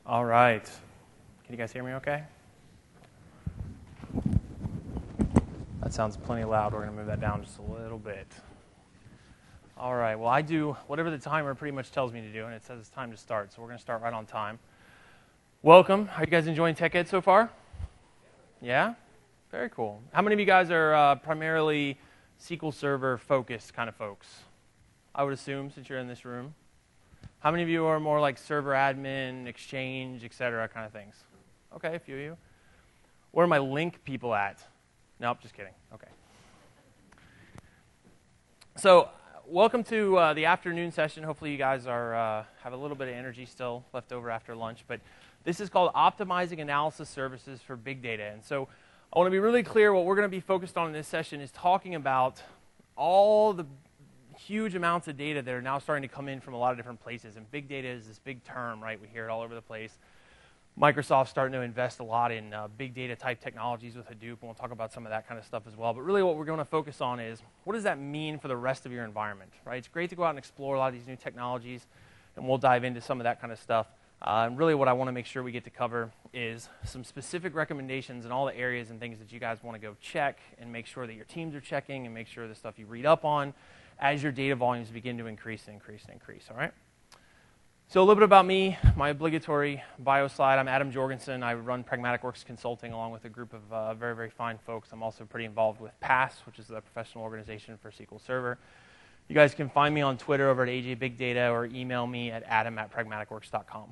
All right. Can you guys hear me okay? That sounds plenty loud. We're going to move that down just a little bit. All right. Well, I do whatever the timer pretty much tells me to do, and it says it's time to start. So we're going to start right on time. Welcome. Are you guys enjoying Tech Ed so far? Yeah? Very cool. How many of you guys are primarily SQL Server focused kind of folks? I would assume, since you're in this room. How many of you are more like server admin, Exchange, etc. kind of things? Okay, a few of you. Where are my link people at? Nope, just kidding. Okay. So, welcome to the afternoon session. Hopefully you guys are have a little bit of energy still left over after lunch. But this is called Optimizing Analysis Services for Big Data. And so I want to be really clear, what we're going to be focused on in this session is talking about all the huge amounts of data that are now starting to come in from a lot of different places. And big data is this big term, right? We hear it all over the place. Microsoft's starting to invest a lot in big data type technologies with Hadoop, and we'll talk about some of that kind of stuff as well. But really what we're going to focus on is, what does that mean for the rest of your environment, right? It's great to go out and explore a lot of these new technologies, and we'll dive into some of that kind of stuff. And really what I want to make sure we get to cover is some specific recommendations in all the areas and things that you guys want to go check and make sure that your teams are checking and make sure the stuff you read up on as your data volumes begin to increase and increase and increase, all right? So a little bit about me, my obligatory bio slide. I'm Adam Jorgensen. I run Pragmatic Works Consulting along with a group of very, very fine folks. I'm also pretty involved with PASS, which is the professional organization for SQL Server. You guys can find me on Twitter over at AJ Big Data or email me at adam@pragmaticworks.com.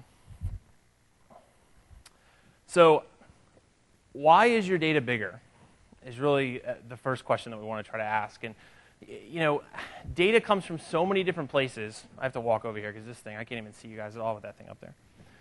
So why is your data bigger is really the first question that we want to try to ask. And you know, data comes from so many different places. I have to walk over here because this thing, I can't even see you guys at all with that thing up there.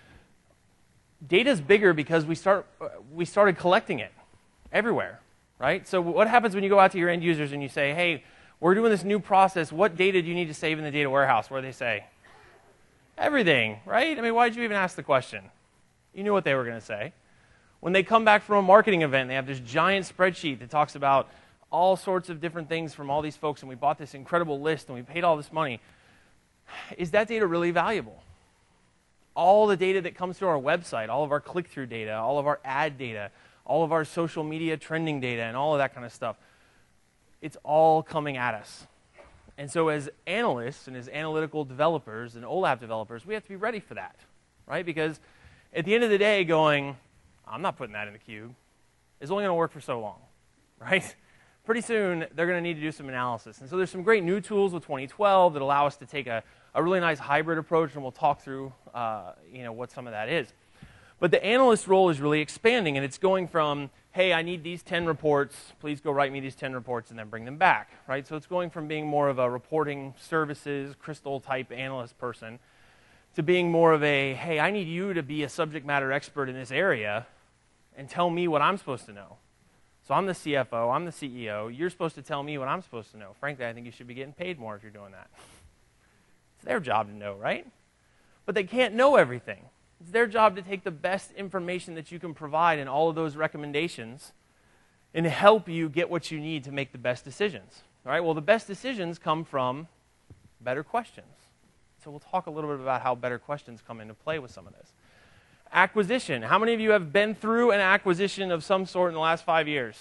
Data's bigger because we started collecting it everywhere, right? So what happens when you go out to your end users and you say, hey, we're doing this new process, what data do you need to save in the data warehouse? What do they say? Everything, right? I mean, why did you even ask the question? You knew what they were going to say. When they come back from a marketing event, they have this giant spreadsheet that talks about all sorts of different things from all these folks, and we bought this incredible list, and we paid all this money. Is that data really valuable? All the data that comes to our website, all of our click-through data, all of our ad data, all of our social media trending data, and all of that kind of stuff, it's all coming at us. And so as analysts and as analytical developers and OLAP developers, we have to be ready for that, right? Because at the end of the day, going, I'm not putting that in the cube, is only going to work for so long, right? Pretty soon, they're going to need to do some analysis. And so there's some great new tools with 2012 that allow us to take a really nice hybrid approach, and we'll talk through what some of that is. But the analyst role is really expanding, and it's going from, hey, I need these 10 reports, please go write me these 10 reports and then bring them back, right? So it's going from being more of a reporting services, crystal-type analyst person to being more of a, hey, I need you to be a subject matter expert in this area and tell me what I'm supposed to know. So I'm the CFO, I'm the CEO, you're supposed to tell me what I'm supposed to know. Frankly, I think you should be getting paid more if you're doing that. It's their job to know, right? But they can't know everything. It's their job to take the best information that you can provide in all of those recommendations and help you get what you need to make the best decisions. All right? Well, the best decisions come from better questions. So we'll talk a little bit about how better questions come into play with some of this. Acquisition. How many of you have been through an acquisition of some sort in the last 5 years?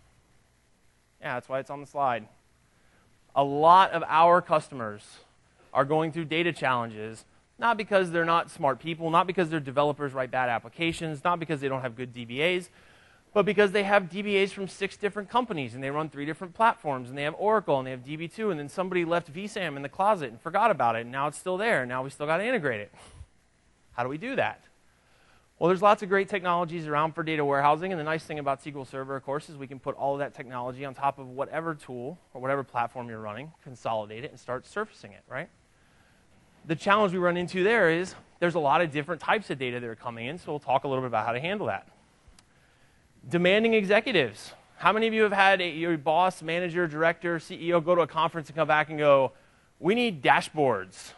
Yeah, that's why it's on the slide. A lot of our customers are going through data challenges, not because they're not smart people, not because their developers write bad applications, not because they don't have good DBAs, but because they have DBAs from 6 different companies, and they run 3 different platforms, and they have Oracle, and they have DB2, and then somebody left vSAM in the closet and forgot about it, and now it's still there, and now we still got to integrate it. How do we do that? Well, there's lots of great technologies around for data warehousing, and the nice thing about SQL Server, of course, is we can put all of that technology on top of whatever tool or whatever platform you're running, consolidate it, and start surfacing it, right? The challenge we run into there is there's a lot of different types of data that are coming in, so we'll talk a little bit about how to handle that. Demanding executives. How many of you have had your boss, manager, director, CEO go to a conference and come back and go, we need dashboards?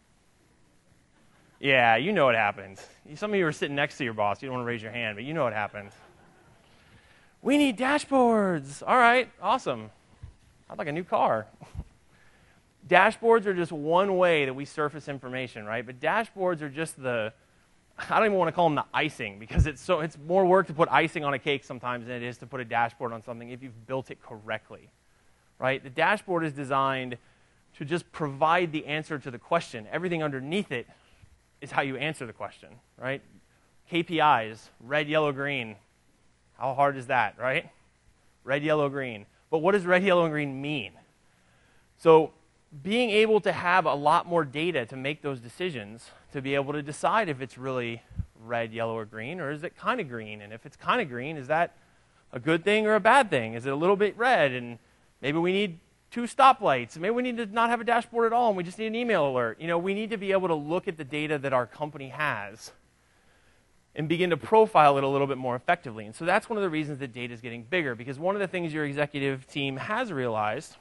Yeah, you know what happened. Some of you are sitting next to your boss. You don't want to raise your hand, but you know what happened. We need dashboards. All right, awesome. I'd like a new car. Dashboards are just one way that we surface information, right? But dashboards are just the I don't even want to call them the icing, because it's more work to put icing on a cake sometimes than it is to put a dashboard on something if you've built it correctly, right? The dashboard is designed to just provide the answer to the question. Everything underneath it is how you answer the question, right? KPIs, red, yellow, green. How hard is that, right? Red, yellow, green. But what does red, yellow, and green mean? So being able to have a lot more data to make those decisions, to be able to decide if it's really red, yellow, or green, or is it kind of green? And if it's kind of green, is that a good thing or a bad thing? Is it a little bit red, and maybe we need 2 stoplights? Maybe we need to not have a dashboard at all, and we just need an email alert. We need to be able to look at the data that our company has and begin to profile it a little bit more effectively. And so that's one of the reasons that data is getting bigger, because one of the things your executive team has realized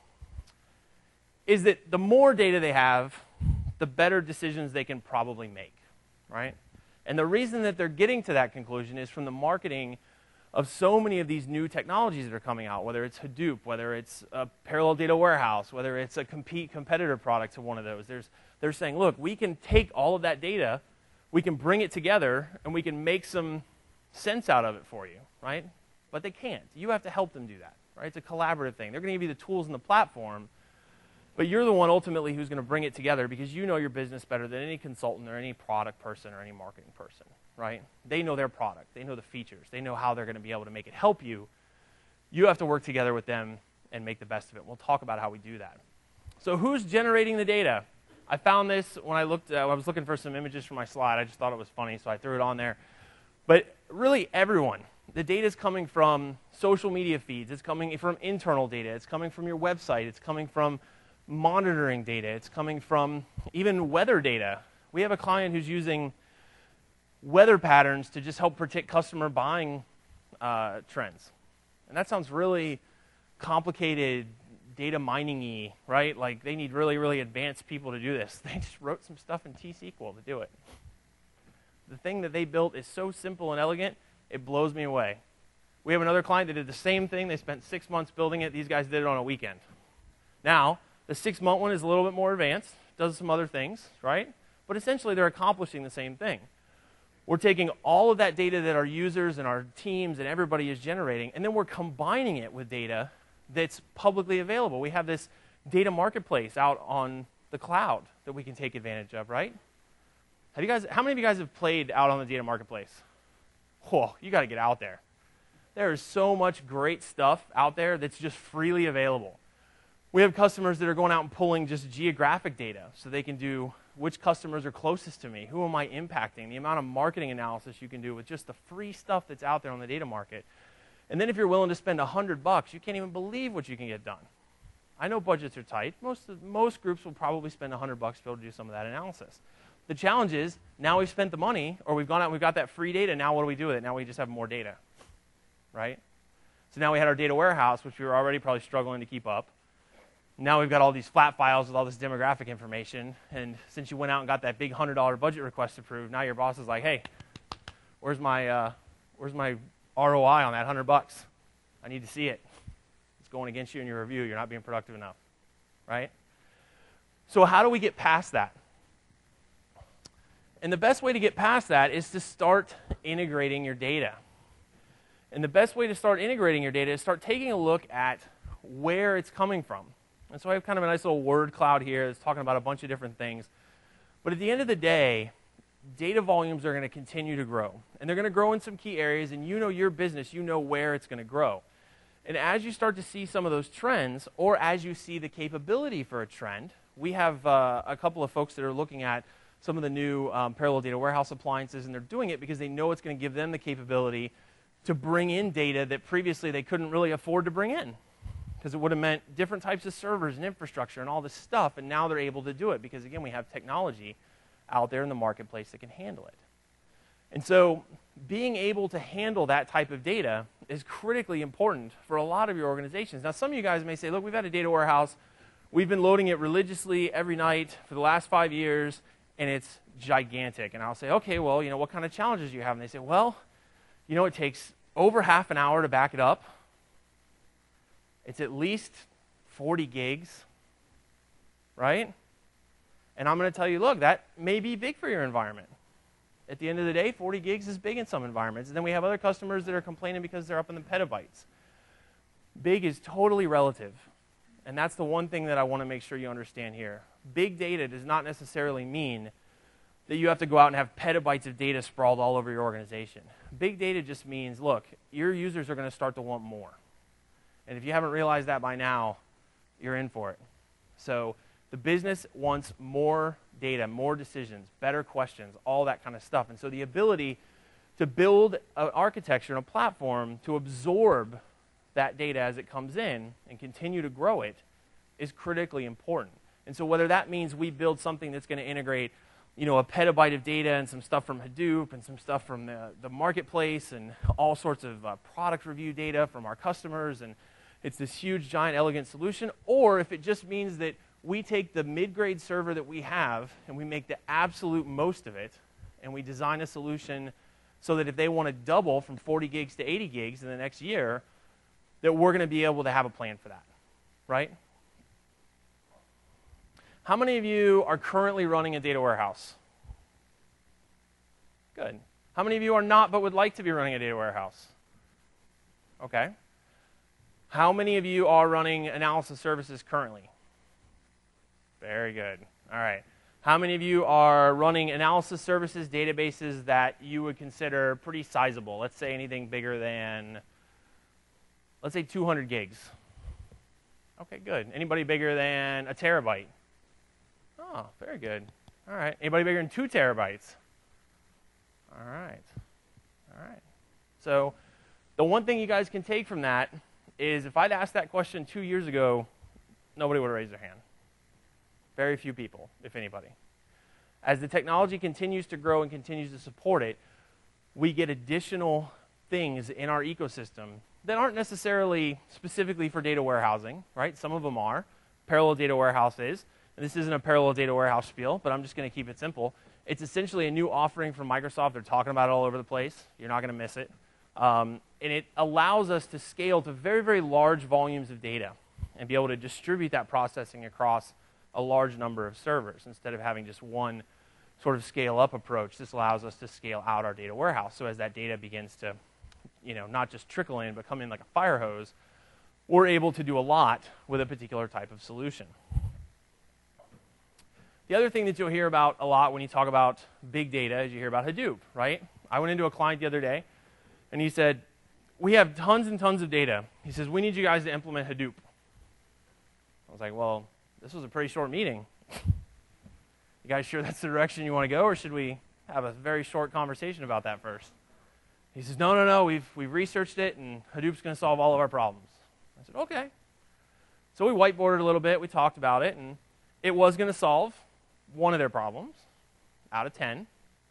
is that the more data they have, the better decisions they can probably make, right? And the reason that they're getting to that conclusion is from the marketing of so many of these new technologies that are coming out, whether it's Hadoop, whether it's a parallel data warehouse, whether it's a competitor product to one of those. They're saying, look, we can take all of that data, we can bring it together, and we can make some sense out of it for you, right? But they can't. You have to help them do that, right? It's a collaborative thing. They're going to give you the tools and the platform, but you're the one ultimately who's going to bring it together, because you know your business better than any consultant or any product person or any marketing person, right? They know their product. They know the features. They know how they're going to be able to make it help you. You have to work together with them and make the best of it. We'll talk about how we do that. So who's generating the data? I found this when I was looking for some images for my slide. I just thought it was funny, so I threw it on there. But really everyone. The data is coming from social media feeds. It's coming from internal data. It's coming from your website. It's coming from monitoring data. It's coming from even weather data. We have a client who's using weather patterns to just help predict customer buying trends. And that sounds really complicated, data mining-y, right? Like they need really, really advanced people to do this. They just wrote some stuff in T-SQL to do it. The thing that they built is so simple and elegant, it blows me away. We have another client that did the same thing. They spent 6 months building it. These guys did it on a weekend. Now, the 6-month one is a little bit more advanced, does some other things, right? But essentially, they're accomplishing the same thing. We're taking all of that data that our users and our teams and everybody is generating, and then we're combining it with data that's publicly available. We have this data marketplace out on the cloud that we can take advantage of, right? How many of you guys have played out on the data marketplace? Whoa, you got to get out there. There is so much great stuff out there that's just freely available. We have customers that are going out and pulling just geographic data so they can do which customers are closest to me, who am I impacting, the amount of marketing analysis you can do with just the free stuff that's out there on the data market. And then if you're willing to spend $100, you can't even believe what you can get done. I know budgets are tight. Most groups will probably spend $100 to be able to do some of that analysis. The challenge is, now we've spent the money, or we've gone out and we've got that free data, now what do we do with it? Now we just have more data, right? So now we had our data warehouse, which we were already probably struggling to keep up. Now we've got all these flat files with all this demographic information, and since you went out and got that big $100 budget request approved, now your boss is like, hey, where's my ROI on that $100? I need to see it. It's going against you in your review. You're not being productive enough, right? So how do we get past that? And the best way to get past that is to start integrating your data. And the best way to start integrating your data is start taking a look at where it's coming from. And so I have kind of a nice little word cloud here that's talking about a bunch of different things. But at the end of the day, data volumes are going to continue to grow. And they're going to grow in some key areas, and you know your business, you know where it's going to grow. And as you start to see some of those trends, or as you see the capability for a trend, we have a couple of folks that are looking at some of the new parallel data warehouse appliances, and they're doing it because they know it's going to give them the capability to bring in data that previously they couldn't really afford to bring in, because it would have meant different types of servers and infrastructure and all this stuff, and now they're able to do it because, again, we have technology out there in the marketplace that can handle it. And so being able to handle that type of data is critically important for a lot of your organizations. Now, some of you guys may say, look, we've had a data warehouse. We've been loading it religiously every night for the last 5 years, and it's gigantic. And I'll say, okay, well, what kind of challenges do you have? And they say, well, it takes over half an hour to back it up. It's at least 40 gigs, right? And I'm going to tell you, look, that may be big for your environment. At the end of the day, 40 gigs is big in some environments. And then we have other customers that are complaining because they're up in the petabytes. Big is totally relative. And that's the one thing that I want to make sure you understand here. Big data does not necessarily mean that you have to go out and have petabytes of data sprawled all over your organization. Big data just means, look, your users are going to start to want more. And if you haven't realized that by now, you're in for it. So the business wants more data, more decisions, better questions, all that kind of stuff. And so the ability to build an architecture and a platform to absorb that data as it comes in and continue to grow it is critically important. And so whether that means we build something that's going to integrate, a petabyte of data and some stuff from Hadoop and some stuff from the marketplace and all sorts of product review data from our customers, and it's this huge, giant, elegant solution, or if it just means that we take the mid-grade server that we have and we make the absolute most of it, and we design a solution so that if they want to double from 40 gigs to 80 gigs in the next year, that we're going to be able to have a plan for that, right? How many of you are currently running a data warehouse? Good. How many of you are not but would like to be running a data warehouse? Okay. How many of you are running analysis services currently? Very good. All right. How many of you are running analysis services databases that you would consider pretty sizable? Let's say anything bigger than, let's say 200 gigs. Okay, good. Anybody bigger than a terabyte? Oh, very good. All right. Anybody bigger than 2 terabytes? All right. All right. So the one thing you guys can take from that is if I'd asked that question 2 years ago, nobody would have raised their hand. Very few people, if anybody. As the technology continues to grow and continues to support it, we get additional things in our ecosystem that aren't necessarily specifically for data warehousing, right? Some of them are. Parallel data warehouse is. And this isn't a parallel data warehouse spiel, but I'm just going to keep it simple. It's essentially a new offering from Microsoft. They're talking about it all over the place. You're not going to miss it. And it allows us to scale to very, very large volumes of data and be able to distribute that processing across a large number of servers instead of having just one sort of scale-up approach. This allows us to scale out our data warehouse. So as that data begins to, not just trickle in, but come in like a fire hose, we're able to do a lot with a particular type of solution. The other thing that you'll hear about a lot when you talk about big data is you hear about Hadoop, right? I went into a client the other day, and he said, we have tons and tons of data. He says, we need you guys to implement Hadoop. I was like, well, this was a pretty short meeting. You guys sure that's the direction you want to go, or should we have a very short conversation about that first? He says, no, we've researched it, and Hadoop's going to solve all of our problems. I said, okay. So we whiteboarded a little bit, we talked about it, and it was going to solve one of their problems out of 10.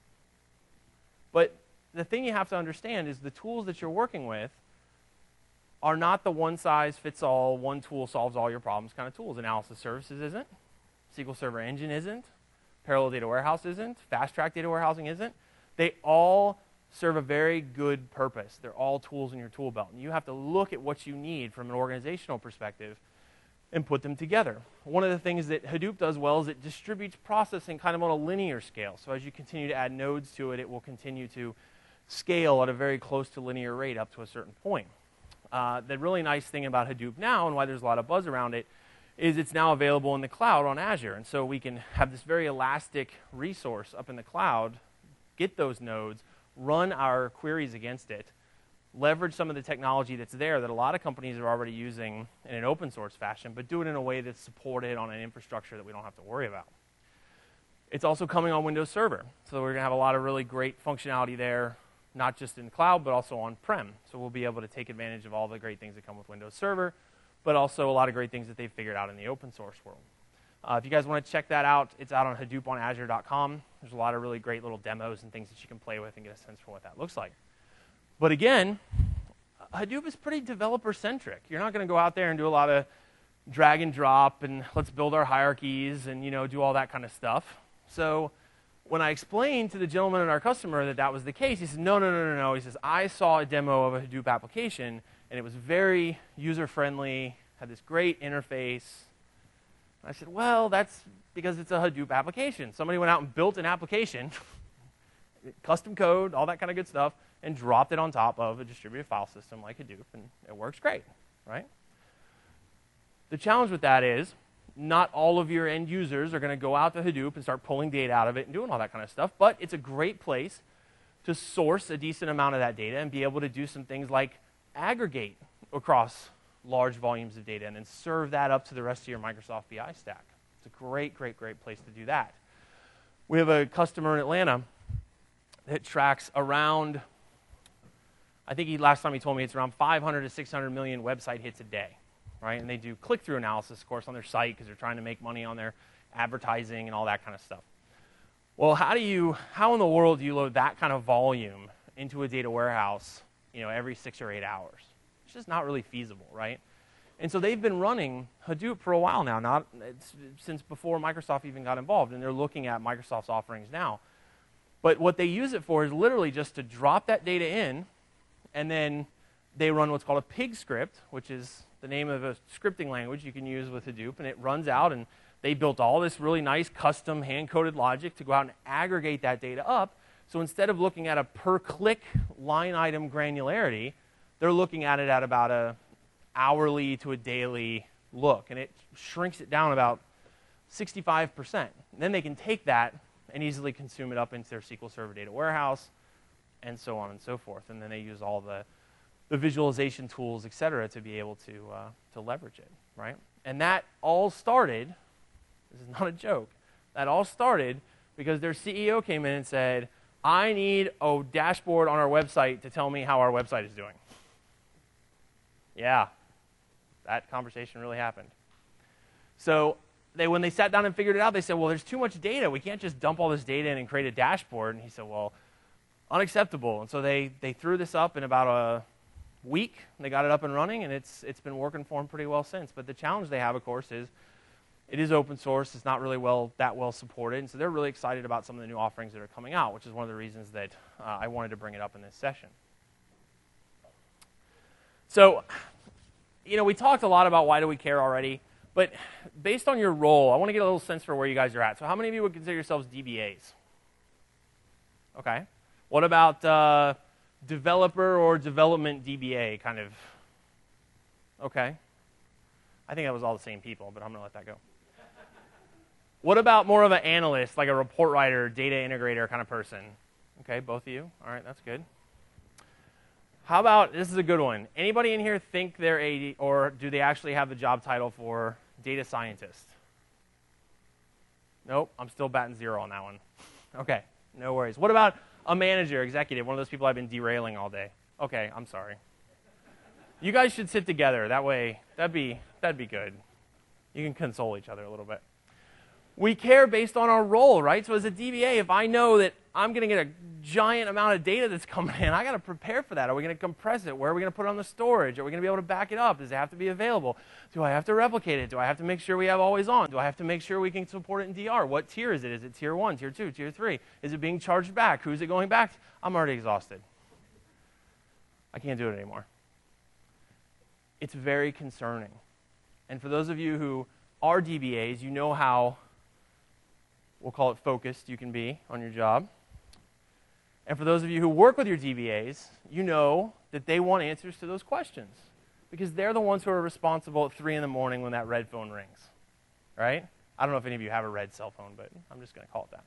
But the thing you have to understand is the tools that you're working with are not the one-size-fits-all, one tool solves all your problems kind of tools. Analysis services isn't. SQL Server Engine isn't. Parallel data warehouse isn't. Fast-track data warehousing isn't. They all serve a very good purpose. They're all tools in your tool belt. And you have to look at what you need from an organizational perspective and put them together. One of the things that Hadoop does well is it distributes processing kind of on a linear scale. So as you continue to add nodes to it, it will continue to scale at a very close to linear rate up to a certain point. The really nice thing about Hadoop now, and why there's a lot of buzz around it, is it's now available in the cloud on Azure. And so we can have this very elastic resource up in the cloud, get those nodes, run our queries against it, leverage some of the technology that's there that a lot of companies are already using in an open source fashion, but do it in a way that's supported on an infrastructure that we don't have to worry about. It's also coming on Windows Server. So we're going to have a lot of really great functionality there, not just in the cloud, but also on-prem. So we'll be able to take advantage of all the great things that come with Windows Server, but also a lot of great things that they've figured out in the open source world. If you guys want to check that out, it's out on HadoopOnAzure.com. There's a lot of really great little demos and things that you can play with and get a sense for what that looks like. But again, Hadoop is pretty developer-centric. You're not going to go out there and do a lot of drag and drop and let's build our hierarchies and do all that kind of stuff. So when I explained to the gentleman and our customer that that was the case, he said, no. He says, I saw a demo of a Hadoop application, and it was very user-friendly, had this great interface. I said, well, that's because it's a Hadoop application. Somebody went out and built an application custom code, all that kind of good stuff, and dropped it on top of a distributed file system like Hadoop, and it works great, right? The challenge with that is not all of your end users are going to go out to Hadoop and start pulling data out of it and doing all that kind of stuff, but it's a great place to source a decent amount of that data and be able to do some things like aggregate across large volumes of data and then serve that up to the rest of your Microsoft BI stack. It's a great, great, great place to do that. We have a customer in Atlanta that tracks around, I think last time he told me it's around 500 to 600 million website hits a day, right? And they do click-through analysis, of course, on their site because they're trying to make money on their advertising and all that kind of stuff. Well, how in the world do you load that kind of volume into a data warehouse, every 6 or 8 hours? It's just not really feasible, right? And so they've been running Hadoop for a while now, since before Microsoft even got involved, and they're looking at Microsoft's offerings now. But what they use it for is literally just to drop that data in, and then they run what's called a pig script, which is the name of a scripting language you can use with Hadoop, and it runs out, and they built all this really nice custom hand-coded logic to go out and aggregate that data up. So instead of looking at a per-click line item granularity, they're looking at it at about a hourly to a daily look, and it shrinks it down about 65%. And then they can take that and easily consume it up into their SQL Server data warehouse, and so on and so forth. And then they use all the visualization tools, et cetera, to be able to leverage it, right? And that all started, this is not a joke, that all started because their CEO came in and said, I need a dashboard on our website to tell me how our website is doing. Yeah, that conversation really happened. So when they sat down and figured it out, they said, well, there's too much data. We can't just dump all this data in and create a dashboard. And he said, well, unacceptable. And so they threw this up in about a week. They got it up and running, and it's been working for them pretty well since. But the challenge they have, of course, is it is open source. It's not really that well supported. And so they're really excited about some of the new offerings that are coming out, which is one of the reasons that I wanted to bring it up in this session. So, we talked a lot about why do we care already, but based on your role, I want to get a little sense for where you guys are at. So how many of you would consider yourselves DBAs? Okay. What about developer or development DBA kind of? Okay. I think that was all the same people, but I'm going to let that go. What about more of an analyst, like a report writer, data integrator kind of person? Okay, both of you. All right, that's good. How about, this is a good one. Anybody in here think they're or do they actually have the job title for data scientist? Nope, I'm still batting 0 on that one. Okay, no worries. What about a manager, executive, one of those people I've been derailing all day? Okay, I'm sorry. You guys should sit together. That way, that'd be good. You can console each other a little bit. We care based on our role, right? So as a DBA, if I know that I'm going to get a giant amount of data that's coming in, I got to prepare for that. Are we going to compress it? Where are we going to put it on the storage? Are we going to be able to back it up? Does it have to be available? Do I have to replicate it? Do I have to make sure we have always on? Do I have to make sure we can support it in DR? What tier is it? Is it tier 1, tier 2, tier 3? Is it being charged back? Who's it going back to? I'm already exhausted. I can't do it anymore. It's very concerning. And for those of you who are DBAs, you know how, we'll call it focused, you can be on your job. And for those of you who work with your DBAs, you know that they want answers to those questions because they're the ones who are responsible at 3 in the morning when that red phone rings, right? I don't know if any of you have a red cell phone, but I'm just going to call it that.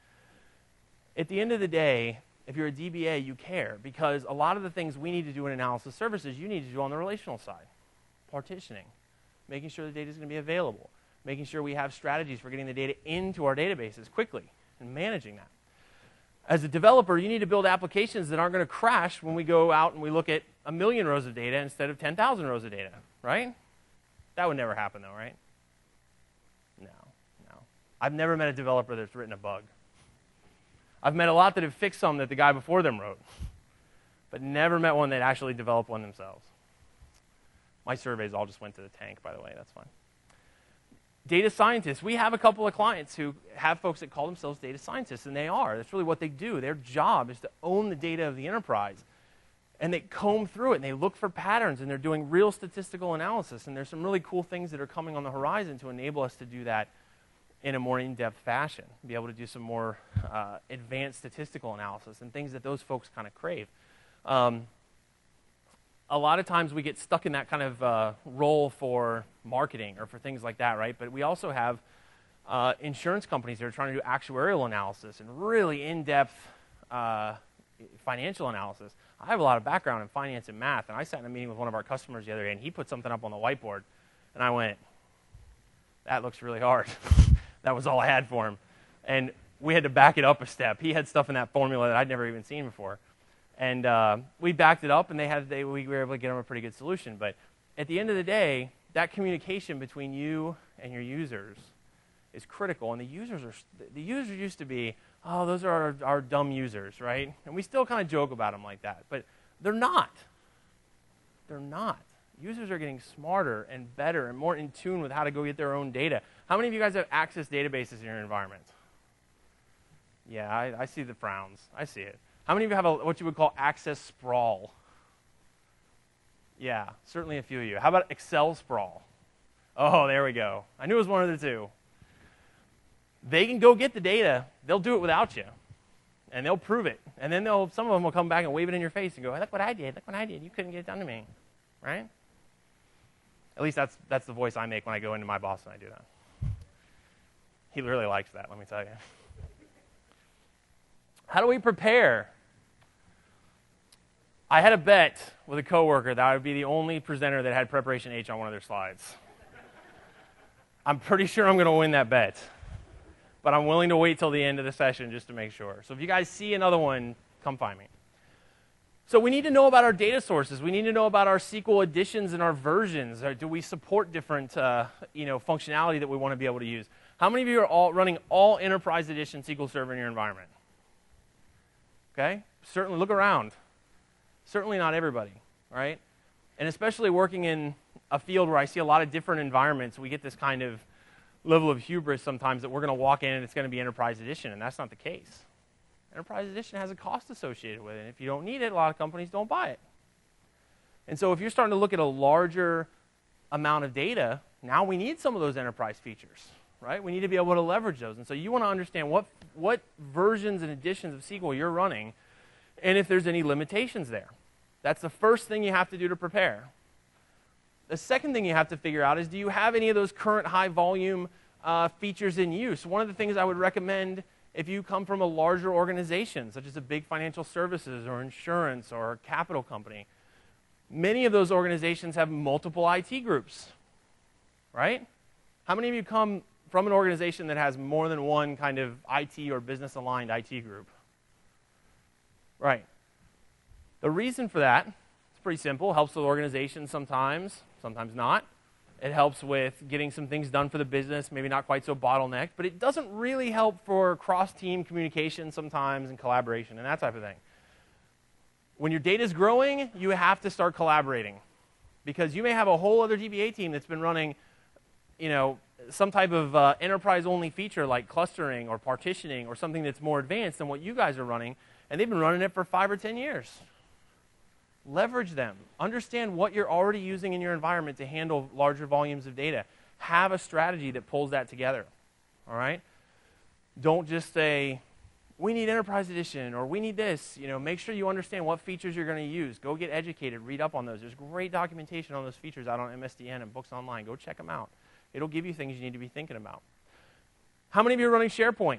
At the end of the day, if you're a DBA, you care because a lot of the things we need to do in analysis services, you need to do on the relational side. Partitioning, making sure the data is going to be available, making sure we have strategies for getting the data into our databases quickly and managing that. As a developer, you need to build applications that aren't going to crash when we go out and we look at 1 million rows of data instead of 10,000 rows of data, right? That would never happen though, right? No. I've never met a developer that's written a bug. I've met a lot that have fixed some that the guy before them wrote, but never met one that actually developed one themselves. My surveys all just went to the tank, by the way. That's fine. Data scientists. We have a couple of clients who have folks that call themselves data scientists, and they are. That's really what they do. Their job is to own the data of the enterprise. And they comb through it, and they look for patterns, and they're doing real statistical analysis. And there's some really cool things that are coming on the horizon to enable us to do that in a more in-depth fashion, be able to do some more advanced statistical analysis and things that those folks kind of crave. A lot of times we get stuck in that kind of role for marketing or for things like that, right? But we also have insurance companies that are trying to do actuarial analysis and really in-depth financial analysis. I have a lot of background in finance and math, and I sat in a meeting with one of our customers the other day, and he put something up on the whiteboard, and I went, that looks really hard. That was all I had for him. And we had to back it up a step. He had stuff in that formula that I'd never even seen before. And we backed it up, and we were able to get him a pretty good solution. But at the end of the day, that communication between you and your users is critical. And the users used to be, oh, those are our dumb users, right? And we still kind of joke about them like that. But they're not. They're not. Users are getting smarter and better and more in tune with how to go get their own data. How many of you guys have Access databases in your environment? Yeah, I see the frowns. I see it. How many of you have what you would call Access sprawl? Yeah, certainly a few of you. How about Excel sprawl? Oh, there we go. I knew it was one of the two. They can go get the data. They'll do it without you. And they'll prove it. And then some of them will come back and wave it in your face and go, hey, look what I did. Look what I did. You couldn't get it done to me. Right? At least that's the voice I make when I go into my boss and I do that. He really likes that, let me tell you. How do we prepare? I had a bet with a coworker that I would be the only presenter that had preparation H on one of their slides. I'm pretty sure I'm going to win that bet, but I'm willing to wait till the end of the session just to make sure. So if you guys see another one, come find me. So we need to know about our data sources. We need to know about our SQL additions and our versions. Do we support different functionality that we want to be able to use? How many of you are running all Enterprise Edition SQL Server in your environment? Okay? Certainly look around. Certainly not everybody, right? And especially working in a field where I see a lot of different environments, we get this kind of level of hubris sometimes that we're going to walk in and it's going to be Enterprise Edition, and that's not the case. Enterprise Edition has a cost associated with it. And if you don't need it, a lot of companies don't buy it. And so if you're starting to look at a larger amount of data, now we need some of those enterprise features, right? We need to be able to leverage those. And so you want to understand what versions and editions of SQL you're running and if there's any limitations there. That's the first thing you have to do to prepare. The second thing you have to figure out is, do you have any of those current high-volume features in use? One of the things I would recommend if you come from a larger organization, such as a big financial services or insurance or capital company, many of those organizations have multiple IT groups, right? How many of you come from an organization that has more than one kind of IT or business-aligned IT group? Right. The reason for that is pretty simple. It helps with organizations sometimes, sometimes not. It helps with getting some things done for the business, maybe not quite so bottlenecked, but it doesn't really help for cross-team communication sometimes and collaboration and that type of thing. When your data is growing, you have to start collaborating because you may have a whole other DBA team that's been running, some type of enterprise-only feature like clustering or partitioning or something that's more advanced than what you guys are running, and they've been running it for 5 or 10 years. Leverage them. Understand what you're already using in your environment to handle larger volumes of data. Have a strategy that pulls that together. All right? Don't just say, we need Enterprise Edition or we need this. Make sure you understand what features you're going to use. Go get educated. Read up on those. There's great documentation on those features out on MSDN and books online. Go check them out. It'll give you things you need to be thinking about. How many of you are running SharePoint?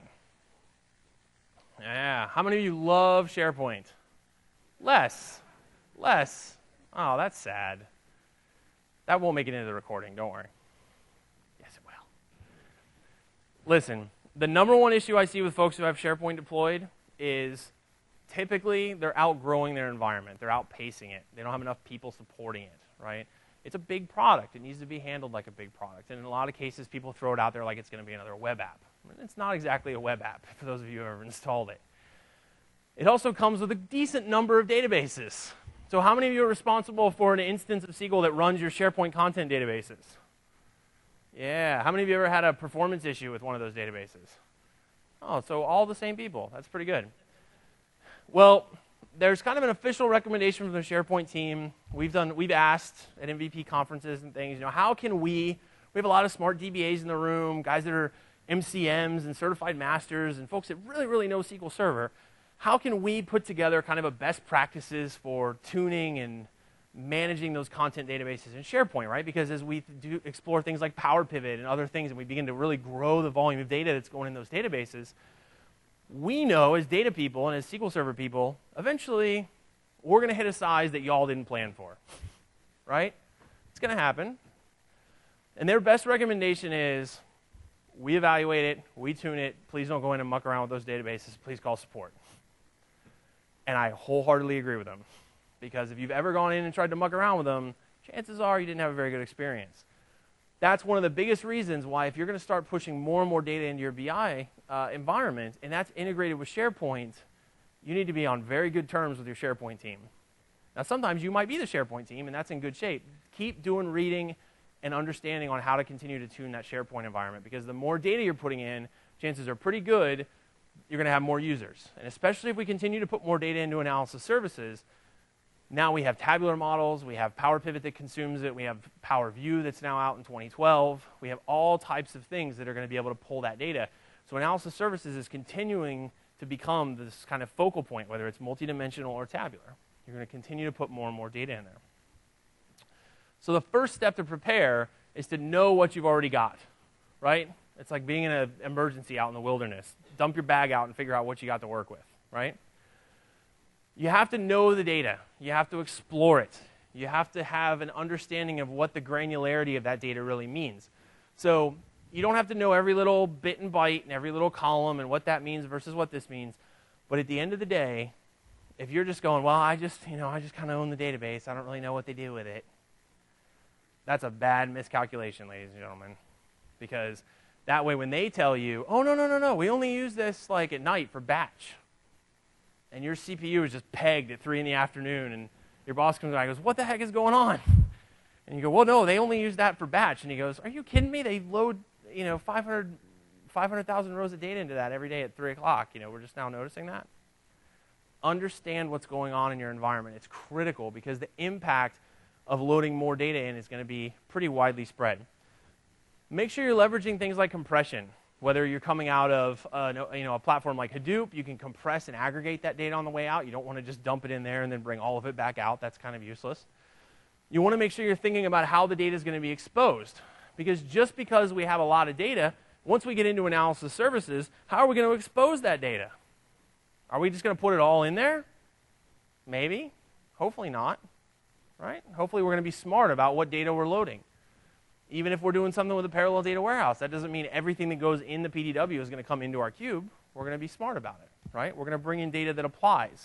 Yeah. How many of you love SharePoint? Less. Oh, that's sad. That won't make it into the recording, don't worry. Yes, it will. Listen, the number one issue I see with folks who have SharePoint deployed is typically they're outgrowing their environment. They're outpacing it. They don't have enough people supporting it, right? It's a big product. It needs to be handled like a big product. And in a lot of cases, people throw it out there like it's going to be another web app. It's not exactly a web app, for those of you who have ever installed it. It also comes with a decent number of databases. So how many of you are responsible for an instance of SQL that runs your SharePoint content databases? Yeah. How many of you ever had a performance issue with one of those databases? Oh, so all the same people. That's pretty good. Well, there's kind of an official recommendation from the SharePoint team. We've asked at MVP conferences and things, how can we have a lot of smart DBAs in the room, guys that are MCMs and certified masters and folks that really, really know SQL Server, how can we put together kind of a best practices for tuning and managing those content databases in SharePoint, right? Because as we do explore things like Power Pivot and other things, and we begin to really grow the volume of data that's going in those databases, we know as data people and as SQL Server people, eventually we're going to hit a size that y'all didn't plan for, right? It's going to happen. And their best recommendation is, we evaluate it, we tune it, please don't go in and muck around with those databases, please call support. And I wholeheartedly agree with them. Because if you've ever gone in and tried to muck around with them, chances are you didn't have a very good experience. That's one of the biggest reasons why if you're going to start pushing more and more data into your BI environment, and that's integrated with SharePoint, you need to be on very good terms with your SharePoint team. Now, sometimes you might be the SharePoint team, and that's in good shape. Keep doing reading and understanding on how to continue to tune that SharePoint environment, because the more data you're putting in, chances are pretty good you're going to have more users. And especially if we continue to put more data into analysis services, now we have tabular models, we have Power Pivot that consumes it, we have Power View that's now out in 2012. We have all types of things that are going to be able to pull that data. So analysis services is continuing to become this kind of focal point, whether it's multidimensional or tabular. You're going to continue to put more and more data in there. So the first step to prepare is to know what you've already got, right? It's like being in an emergency out in the wilderness. Dump your bag out and figure out what you got to work with, right? You have to know the data. You have to explore it. You have to have an understanding of what the granularity of that data really means. So you don't have to know every little bit and byte and every little column and what that means versus what this means. But at the end of the day, if you're just going, well, I just kind of own the database, I don't really know what they do with it, that's a bad miscalculation, ladies and gentlemen. Because that way when they tell you, oh, no, we only use this like at night for batch, and your CPU is just pegged at 3 in the afternoon, and your boss comes by and goes, what the heck is going on? And you go, well, no, they only use that for batch. And he goes, are you kidding me? They load 500,000 rows of data into that every day at 3 o'clock. We're just now noticing that. Understand what's going on in your environment. It's critical because the impact of loading more data in is going to be pretty widely spread. Make sure you're leveraging things like compression. Whether you're coming out of a platform like Hadoop, you can compress and aggregate that data on the way out. You don't want to just dump it in there and then bring all of it back out. That's kind of useless. You want to make sure you're thinking about how the data is going to be exposed. Because just because we have a lot of data, once we get into analysis services, how are we going to expose that data? Are we just going to put it all in there? Maybe. Hopefully not. Right? Hopefully we're going to be smart about what data we're loading. Even if we're doing something with a parallel data warehouse, that doesn't mean everything that goes in the PDW is going to come into our cube. We're going to be smart about it, right? We're going to bring in data that applies.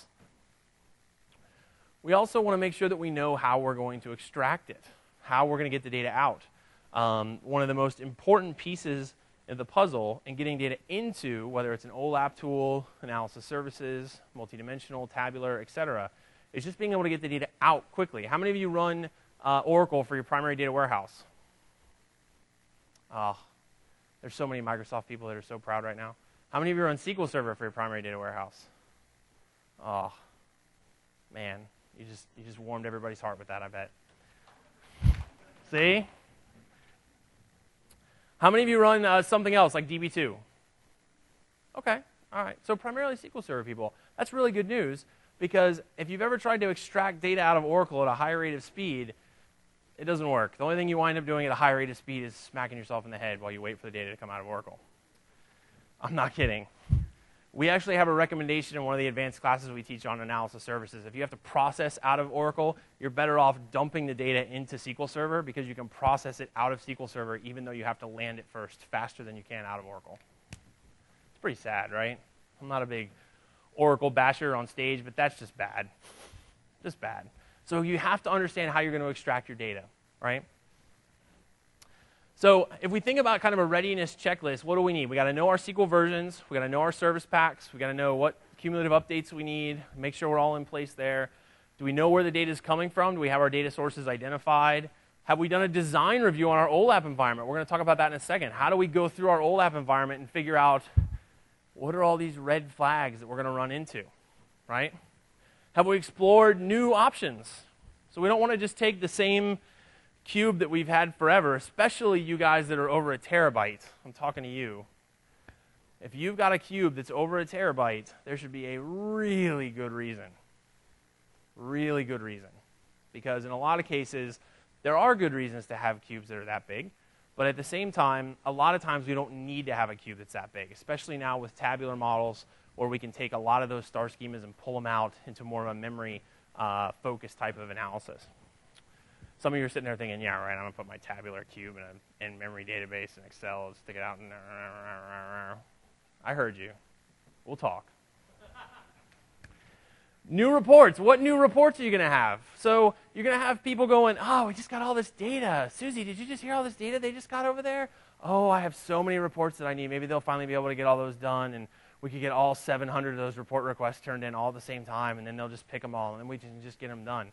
We also want to make sure that we know how we're going to extract it, how we're going to get the data out. One of the most important pieces of the puzzle in getting data into, whether it's an OLAP tool, analysis services, multidimensional, tabular, etc., is just being able to get the data out quickly. How many of you run Oracle for your primary data warehouse? Oh, there's so many Microsoft people that are so proud right now. How many of you run SQL Server for your primary data warehouse? Oh, man, you just warmed everybody's heart with that, I bet. See? How many of you run something else like DB2? Okay, all right. So primarily SQL Server people. That's really good news because if you've ever tried to extract data out of Oracle at a high rate of speed, it doesn't work. The only thing you wind up doing at a high rate of speed is smacking yourself in the head while you wait for the data to come out of Oracle. I'm not kidding. We actually have a recommendation in one of the advanced classes we teach on analysis services. If you have to process out of Oracle, you're better off dumping the data into SQL Server because you can process it out of SQL Server even though you have to land it first faster than you can out of Oracle. It's pretty sad, right? I'm not a big Oracle basher on stage, but that's just bad. Just bad. So you have to understand how you're going to extract your data, right? So if we think about kind of a readiness checklist, what do we need? We got to know our SQL versions. We got to know our service packs. We got to know what cumulative updates we need. Make sure we're all in place there. Do we know where the data is coming from? Do we have our data sources identified? Have we done a design review on our OLAP environment? We're going to talk about that in a second. How do we go through our OLAP environment and figure out what are all these red flags that we're going to run into, right? Have we explored new options? So we don't want to just take the same cube that we've had forever, especially you guys that are over a terabyte. I'm talking to you. If you've got a cube that's over a terabyte, there should be a really good reason. Really good reason. Because in a lot of cases, there are good reasons to have cubes that are that big. But at the same time, a lot of times we don't need to have a cube that's that big, especially now with tabular models where we can take a lot of those star schemas and pull them out into more of a memory focused type of analysis. Some of you are sitting there thinking, yeah, right, I'm going to put my tabular cube in an in-memory database in Excel and stick it out. I heard you. We'll talk. New reports. What new reports are you going to have? So you're going to have people going, oh, we just got all this data. Susie, did you just hear all this data they just got over there? Oh, I have so many reports that I need. Maybe they'll finally be able to get all those done, and we could get all 700 of those report requests turned in all at the same time, and then they'll just pick them all, and then we can just get them done.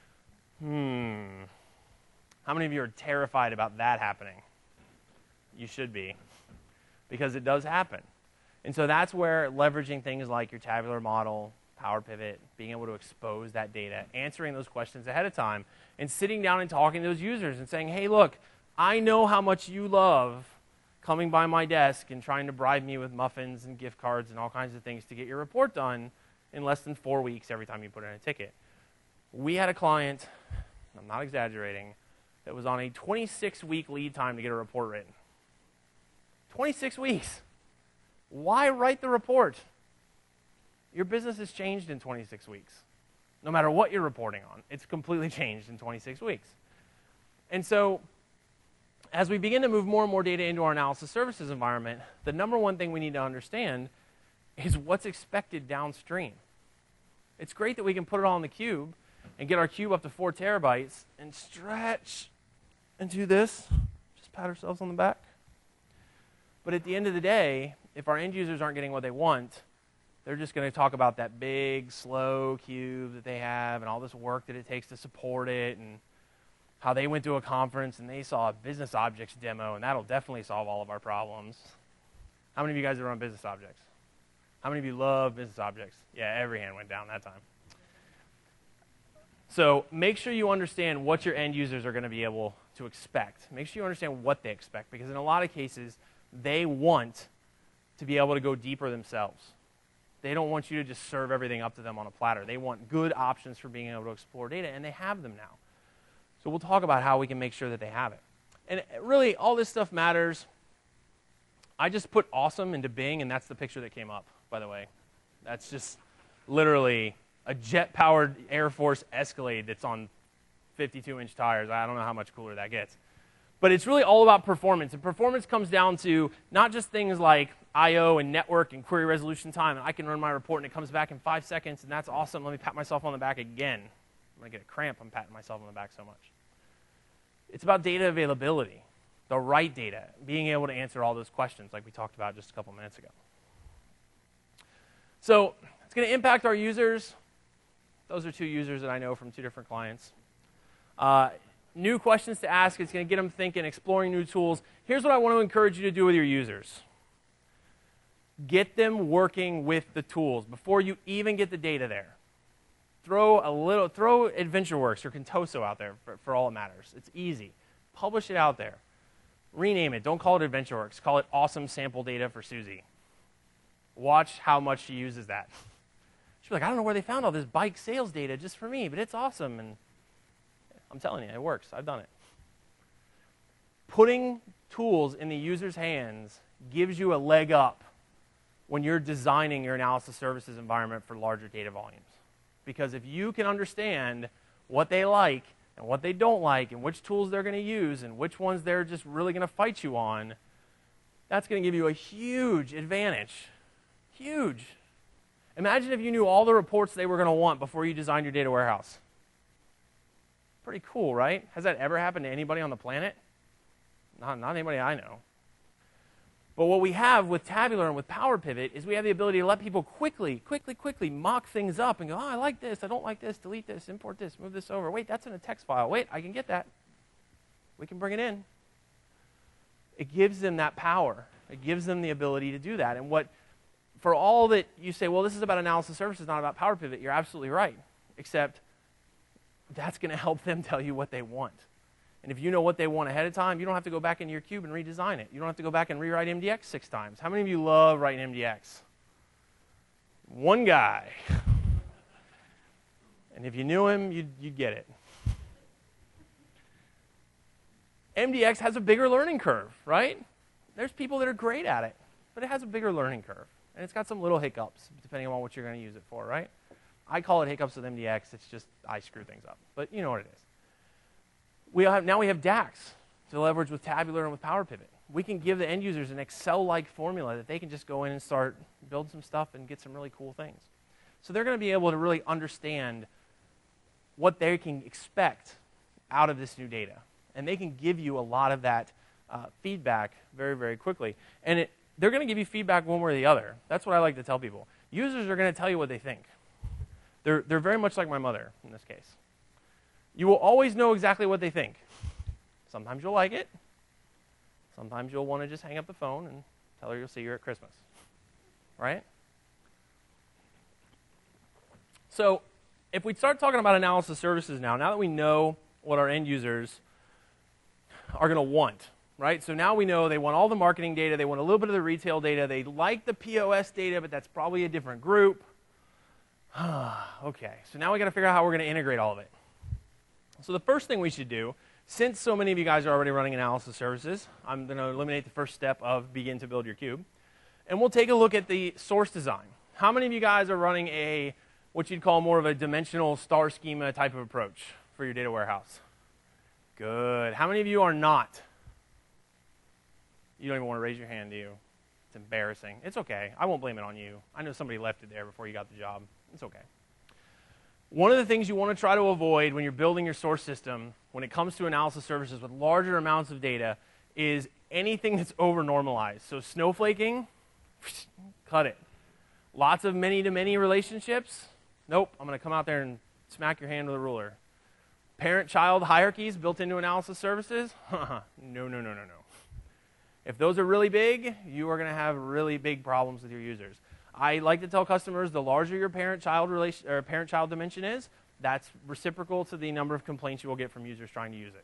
How many of you are terrified about that happening? You should be, because it does happen. And so that's where leveraging things like your tabular model, Power Pivot, being able to expose that data, answering those questions ahead of time, and sitting down and talking to those users and saying, hey, look, I know how much you love coming by my desk and trying to bribe me with muffins and gift cards and all kinds of things to get your report done in less than 4 weeks every time you put in a ticket. We had a client, I'm not exaggerating, that was on a 26-week lead time to get a report written. 26 weeks. Why write the report? Your business has changed in 26 weeks. No matter what you're reporting on, it's completely changed in 26 weeks. And so, as we begin to move more and more data into our analysis services environment, the number one thing we need to understand is what's expected downstream. It's great that we can put it all in the cube and get our cube up to 4 terabytes and stretch and do this, just pat ourselves on the back. But at the end of the day, if our end users aren't getting what they want, they're just going to talk about that big, slow cube that they have and all this work that it takes to support it and how they went to a conference and they saw a business objects demo, and that'll definitely solve all of our problems. How many of you guys are on business objects? How many of you love business objects? Yeah, every hand went down that time. So make sure you understand what your end users are going to be able to expect. Make sure you understand what they expect, because in a lot of cases, they want to be able to go deeper themselves. They don't want you to just serve everything up to them on a platter. They want good options for being able to explore data, and they have them now. So we'll talk about how we can make sure that they have it. And really, all this stuff matters. I just put awesome into Bing, and that's the picture that came up, by the way. That's just literally a jet-powered Air Force Escalade that's on 52-inch tires. I don't know how much cooler that gets. But it's really all about performance. And performance comes down to not just things like I/O and network and query resolution time, and I can run my report and it comes back in 5 seconds, and that's awesome. Let me pat myself on the back again. I'm going to get a cramp. I'm patting myself on the back so much. It's about data availability, the right data, being able to answer all those questions like we talked about just a couple minutes ago. So it's going to impact our users. Those are 2 users that I know from 2 different clients. New questions to ask. It's going to get them thinking, exploring new tools. Here's what I want to encourage you to do with your users. Get them working with the tools before you even get the data there. Throw AdventureWorks or Contoso out there for all it matters. It's easy. Publish it out there. Rename it. Don't call it AdventureWorks. Call it Awesome Sample Data for Susie. Watch how much she uses that. She'll be like, I don't know where they found all this bike sales data just for me, but it's awesome. And I'm telling you, it works. I've done it. Putting tools in the user's hands gives you a leg up when you're designing your analysis services environment for larger data volumes. Because if you can understand what they like and what they don't like and which tools they're going to use and which ones they're just really going to fight you on, that's going to give you a huge advantage. Huge. Imagine if you knew all the reports they were going to want before you designed your data warehouse. Pretty cool, right? Has that ever happened to anybody on the planet? Not anybody I know. But what we have with Tabular and with Power Pivot is we have the ability to let people quickly mock things up and go, oh, I like this, I don't like this, delete this, import this, move this over. Wait, that's in a text file. Wait, I can get that. We can bring it in. It gives them that power. It gives them the ability to do that. And for all that you say, well, this is about analysis services, not about Power Pivot, you're absolutely right. Except that's going to help them tell you what they want. And if you know what they want ahead of time, you don't have to go back into your cube and redesign it. You don't have to go back and rewrite MDX 6 times. How many of you love writing MDX? One guy. And if you knew him, you'd get it. MDX has a bigger learning curve, right? There's people that are great at it, but it has a bigger learning curve. And it's got some little hiccups, depending on what you're going to use it for, right? I call it hiccups with MDX. It's just I screw things up. But you know what it is. Now we have DAX to leverage with Tabular and with PowerPivot. We can give the end users an Excel-like formula that they can just go in and start build some stuff and get some really cool things. So they're going to be able to really understand what they can expect out of this new data. And they can give you a lot of that feedback very, very quickly. And they're going to give you feedback one way or the other. That's what I like to tell people. Users are going to tell you what they think. They're very much like my mother in this case. You will always know exactly what they think. Sometimes you'll like it. Sometimes you'll want to just hang up the phone and tell her you'll see her at Christmas. Right? So if we start talking about analysis services now that we know what our end users are going to want, right? So now we know they want all the marketing data, they want a little bit of the retail data, they like the POS data, but that's probably a different group. Okay, so now we got to figure out how we're going to integrate all of it. So the first thing we should do, since so many of you guys are already running analysis services, I'm going to eliminate the first step of begin to build your cube. And we'll take a look at the source design. How many of you guys are running what you'd call more of a dimensional star schema type of approach for your data warehouse? Good. How many of you are not? You don't even want to raise your hand, do you? It's embarrassing. It's okay. I won't blame it on you. I know somebody left it there before you got the job. It's okay. One of the things you want to try to avoid when you're building your source system, when it comes to analysis services with larger amounts of data, is anything that's over-normalized. So snowflaking, cut it. Lots of many-to-many relationships, nope, I'm going to come out there and smack your hand with a ruler. Parent-child hierarchies built into analysis services, no. If those are really big, you are going to have really big problems with your users. I like to tell customers the larger your parent-child relation or parent-child dimension is, that's reciprocal to the number of complaints you will get from users trying to use it.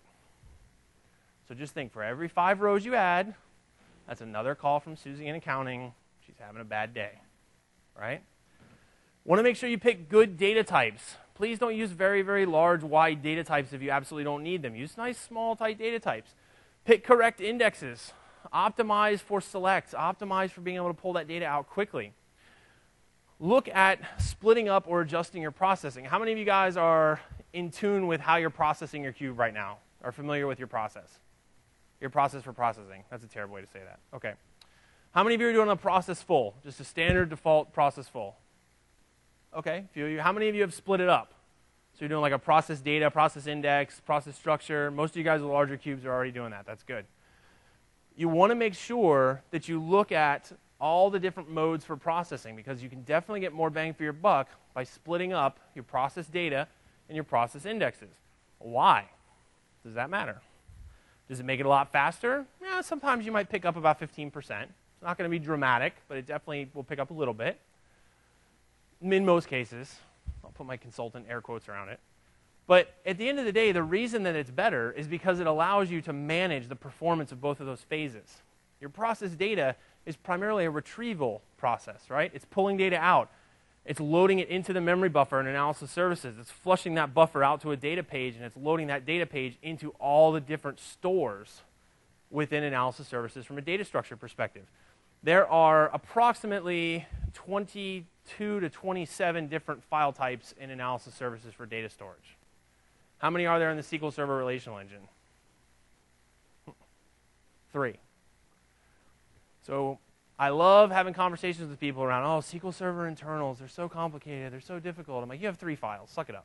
So just think, for every 5 rows you add, that's another call from Susie in accounting. She's having a bad day, right? Want to make sure you pick good data types. Please don't use very, very large, wide data types if you absolutely don't need them. Use nice, small, tight data types. Pick correct indexes. Optimize for selects. Optimize for being able to pull that data out quickly. Look at splitting up or adjusting your processing. How many of you guys are in tune with how you're processing your cube right now? Are familiar with your process? Your process for processing. That's a terrible way to say that. Okay. How many of you are doing a process full? Just a standard default process full. Okay, a few of you. How many of you have split it up? So you're doing like a process data, process index, process structure. Most of you guys with larger cubes are already doing that. That's good. You want to make sure that you look at all the different modes for processing, because you can definitely get more bang for your buck by splitting up your process data and your process indexes. Why? Does that matter? Does it make it a lot faster? Yeah, sometimes you might pick up about 15%. It's not going to be dramatic, but it definitely will pick up a little bit. In most cases. I'll put my consultant air quotes around it. But at the end of the day, the reason that it's better is because it allows you to manage the performance of both of those phases. Your process data is primarily a retrieval process, right? It's pulling data out. It's loading it into the memory buffer in analysis services. It's flushing that buffer out to a data page, and it's loading that data page into all the different stores within analysis services from a data structure perspective. There are approximately 22 to 27 different file types in analysis services for data storage. How many are there in the SQL Server Relational Engine? 3. So I love having conversations with people around, oh, SQL Server internals, they're so complicated, they're so difficult. I'm like, you have 3 files, suck it up.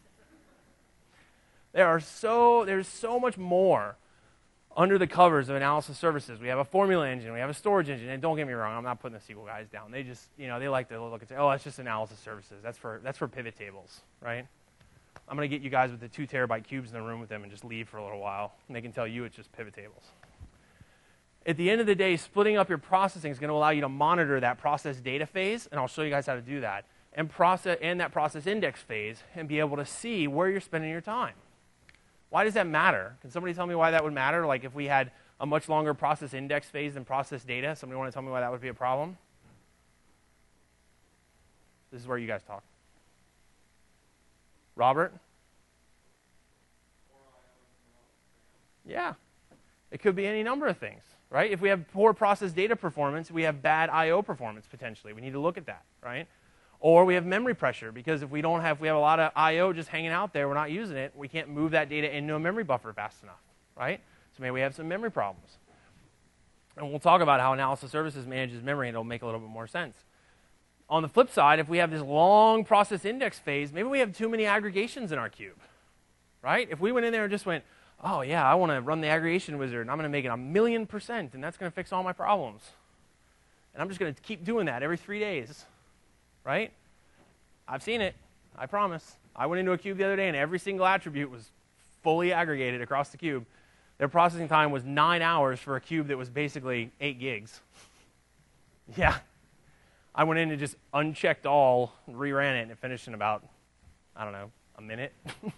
There's so much more under the covers of analysis services. We have a formula engine, we have a storage engine, and don't get me wrong, I'm not putting the SQL guys down. They just, they like to look and say, oh, that's just analysis services. That's for pivot tables, right? I'm going to get you guys with the 2 terabyte cubes in the room with them and just leave for a little while, and they can tell you it's just pivot tables. At the end of the day, splitting up your processing is going to allow you to monitor that process data phase, and I'll show you guys how to do that, and that process index phase, and be able to see where you're spending your time. Why does that matter? Can somebody tell me why that would matter? Like if we had a much longer process index phase than process data, somebody want to tell me why that would be a problem? This is where you guys talk. Robert? Yeah. It could be any number of things, right? If we have poor process data performance, we have bad I/O performance potentially. We need to look at that, right? Or we have memory pressure, because if we have a lot of I/O just hanging out there, we're not using it, we can't move that data into a memory buffer fast enough, right? So maybe we have some memory problems. And we'll talk about how analysis services manages memory, and it'll make a little bit more sense. On the flip side, if we have this long process index phase, maybe we have too many aggregations in our cube, right? If we went in there and just went, oh yeah, I want to run the aggregation wizard, and I'm going to make it 1,000,000%, and that's going to fix all my problems. And I'm just going to keep doing that every 3 days, right? I've seen it, I promise. I went into a cube the other day, and every single attribute was fully aggregated across the cube. Their processing time was 9 hours for a cube that was basically 8 gigs. Yeah. I went in and just unchecked all, reran it, and it finished in about, I don't know, a minute.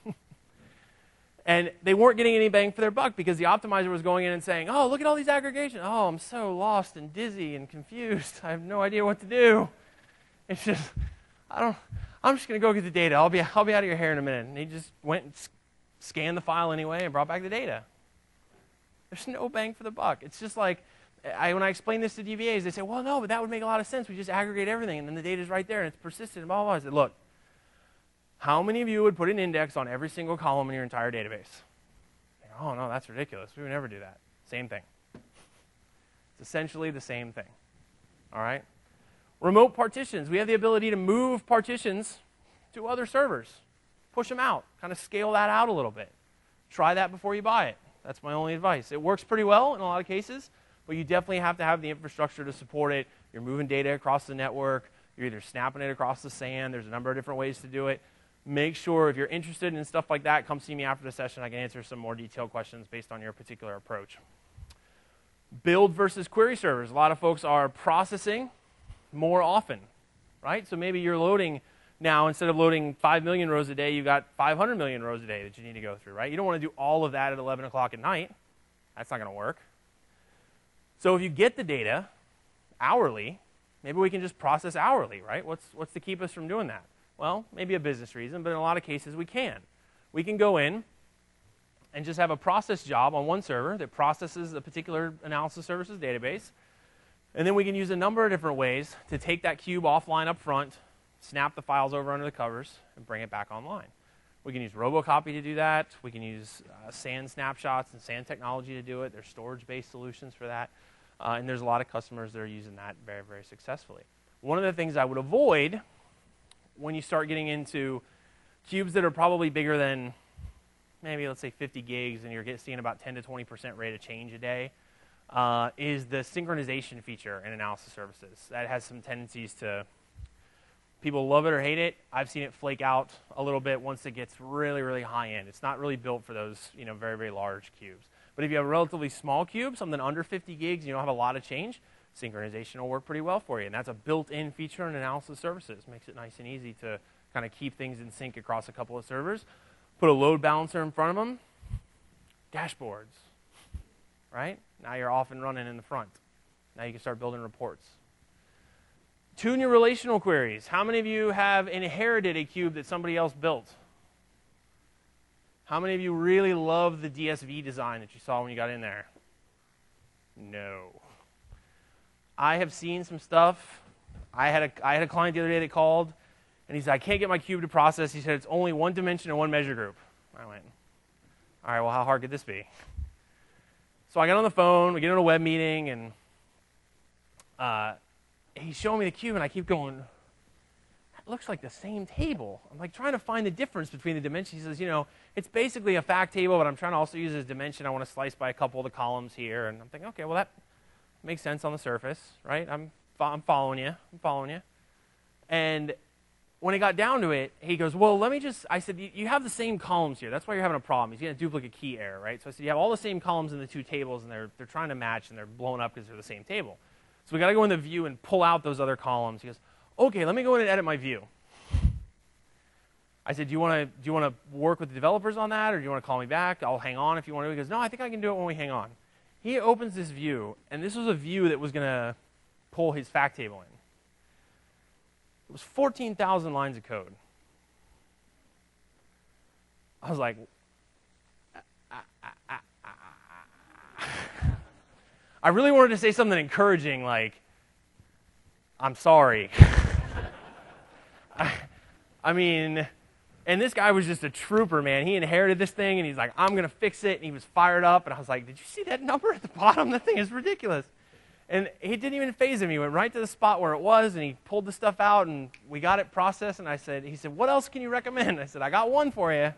And they weren't getting any bang for their buck, because the optimizer was going in and saying, oh, look at all these aggregations. Oh, I'm so lost and dizzy and confused. I have no idea what to do. It's just, I'm just going to go get the data. I'll be out of your hair in a minute. And he just went and scanned the file anyway and brought back the data. There's no bang for the buck. It's just like, when I explain this to DBAs, they say, well, no, but that would make a lot of sense. We just aggregate everything, and then the data's right there, and it's persistent, and blah, blah, blah. I said, look, how many of you would put an index on every single column in your entire database? Oh, no, that's ridiculous. We would never do that. Same thing. It's essentially the same thing. All right? Remote partitions. We have the ability to move partitions to other servers. Push them out. Kind of scale that out a little bit. Try that before you buy it. That's my only advice. It works pretty well in a lot of cases, but you definitely have to have the infrastructure to support it. You're moving data across the network. You're either snapping it across the SAN. There's a number of different ways to do it. Make sure if you're interested in stuff like that, come see me after the session. I can answer some more detailed questions based on your particular approach. Build versus query servers. A lot of folks are processing more often, right? So maybe you're loading now, instead of loading 5 million rows a day, you've got 500 million rows a day that you need to go through, right? You don't want to do all of that at 11 o'clock at night. That's not going to work. So if you get the data hourly, maybe we can just process hourly, right? What's to keep us from doing that? Well, maybe a business reason, but in a lot of cases we can. We can go in and just have a process job on one server that processes a particular analysis services database, and then we can use a number of different ways to take that cube offline up front, snap the files over under the covers, and bring it back online. We can use Robocopy to do that. We can use SAN snapshots and SAN technology to do it. There's storage-based solutions for that. And there's a lot of customers that are using that very, very successfully. One of the things I would avoid when you start getting into cubes that are probably bigger than maybe, let's say, 50 gigs, and you're seeing about 10 to 20% rate of change a day, is the synchronization feature in analysis services. That has some tendencies to, people love it or hate it. I've seen it flake out a little bit once it gets really, really high end. It's not really built for those, very, very large cubes. But if you have a relatively small cube, something under 50 gigs, you don't have a lot of change, synchronization will work pretty well for you. And that's a built-in feature in analysis services. Makes it nice and easy to kind of keep things in sync across a couple of servers. Put a load balancer in front of them, dashboards, right? Now you're off and running in the front. Now you can start building reports. Tune your relational queries. How many of you have inherited a cube that somebody else built? How many of you really love the DSV design that you saw when you got in there? No. I have seen some stuff. I had a client the other day that called, and he said, I can't get my cube to process. He said, it's only one dimension and one measure group. I went, all right, well, how hard could this be? So I got on the phone, we get in a web meeting, and he's showing me the cube, and I keep going, that looks like the same table. I'm like trying to find the difference between the dimensions. He says, it's basically a fact table, but I'm trying to also use it as dimension. I want to slice by a couple of the columns here. And I'm thinking, okay, well, that makes sense on the surface, right? I'm following you. I'm following you. And when it got down to it, he goes, well, I said, you have the same columns here. That's why you're having a problem. He's getting a duplicate key error, right? So I said, you have all the same columns in the two tables, and they're trying to match, and they're blown up because they're the same table. So we got to go in the view and pull out those other columns. He goes, okay, let me go in and edit my view. I said, do you want to work with the developers on that, or do you want to call me back? I'll hang on if you want to. He goes, no, I think I can do it when we hang on. He opens this view, and this was a view that was going to pull his fact table in. It was 14,000 lines of code. I was like, I really wanted to say something encouraging, like, I'm sorry. I mean, and this guy was just a trooper, man. He inherited this thing, and he's like, I'm going to fix it, and he was fired up, and I was like, did you see that number at the bottom? That thing is ridiculous. And he didn't even faze him. He went right to the spot where it was, and he pulled the stuff out, and we got it processed, and he said, what else can you recommend? I said, I got one for you.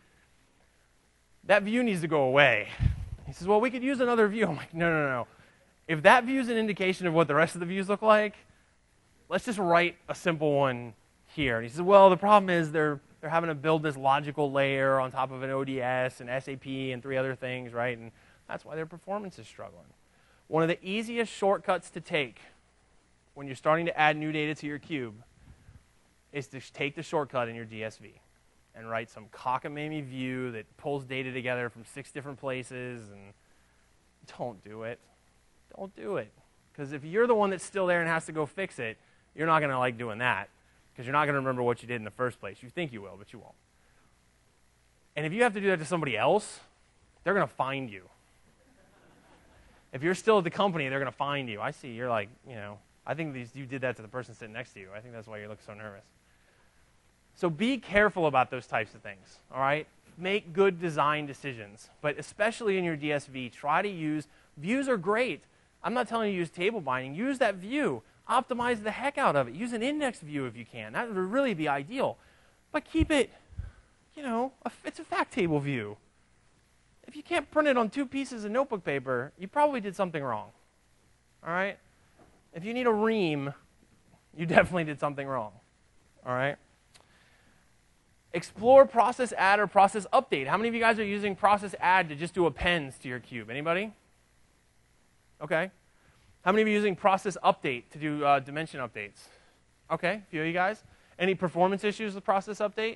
That view needs to go away. He says, well, we could use another view. I'm like, no. If that view is an indication of what the rest of the views look like, let's just write a simple one here. And he says, well, the problem is they're having to build this logical layer on top of an ODS and SAP and 3 other things, right? And that's why their performance is struggling. One of the easiest shortcuts to take when you're starting to add new data to your cube is to take the shortcut in your DSV and write some cockamamie view that pulls data together from 6 different places, and don't do it. Don't do it. Because if you're the one that's still there and has to go fix it, you're not going to like doing that, because you're not going to remember what you did in the first place. You think you will, but you won't. And if you have to do that to somebody else, they're going to find you. If you're still at the company, they're going to find you. I see you're like, I think you did that to the person sitting next to you. I think that's why you look so nervous. So be careful about those types of things, all right? Make good design decisions, but especially in your DSV, try to use, views are great. I'm not telling you to use table binding. Use that view. Optimize the heck out of it. Use an index view if you can. That would really be ideal. But keep it, it's a fact table view. If you can't print it on 2 pieces of notebook paper, you probably did something wrong, all right? If you need a ream, you definitely did something wrong, all right? Explore process add or process update. How many of you guys are using process add to just do appends to your cube? Anybody? Okay. How many of you are using process update to do dimension updates? Okay, a few of you guys. Any performance issues with process update?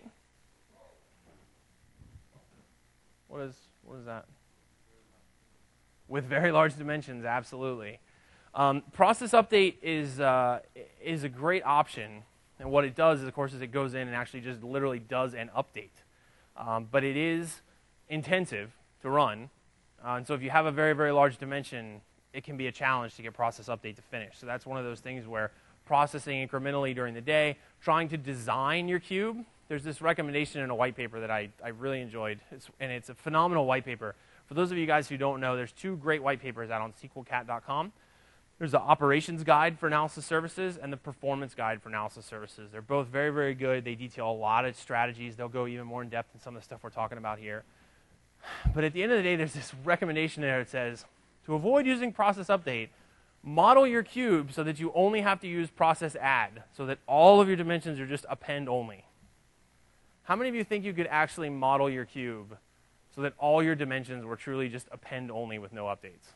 What is that? With very large dimensions, absolutely. Process update is a great option. And what it does is, of course, it goes in and actually just literally does an update. But it is intensive to run. And so if you have a very, very large dimension, it can be a challenge to get process update to finish. So that's one of those things where processing incrementally during the day, trying to design your cube. There's this recommendation in a white paper that I really enjoyed, and it's a phenomenal white paper. For those of you guys who don't know, there's 2 great white papers out on SQLcat.com. There's the operations guide for analysis services and the performance guide for analysis services. They're both very, very good. They detail a lot of strategies. They'll go even more in depth in some of the stuff we're talking about here. But at the end of the day, there's this recommendation there that says, to avoid using process update, model your cube so that you only have to use process add, so that all of your dimensions are just append only. How many of you think you could actually model your cube so that all your dimensions were truly just append only with no updates?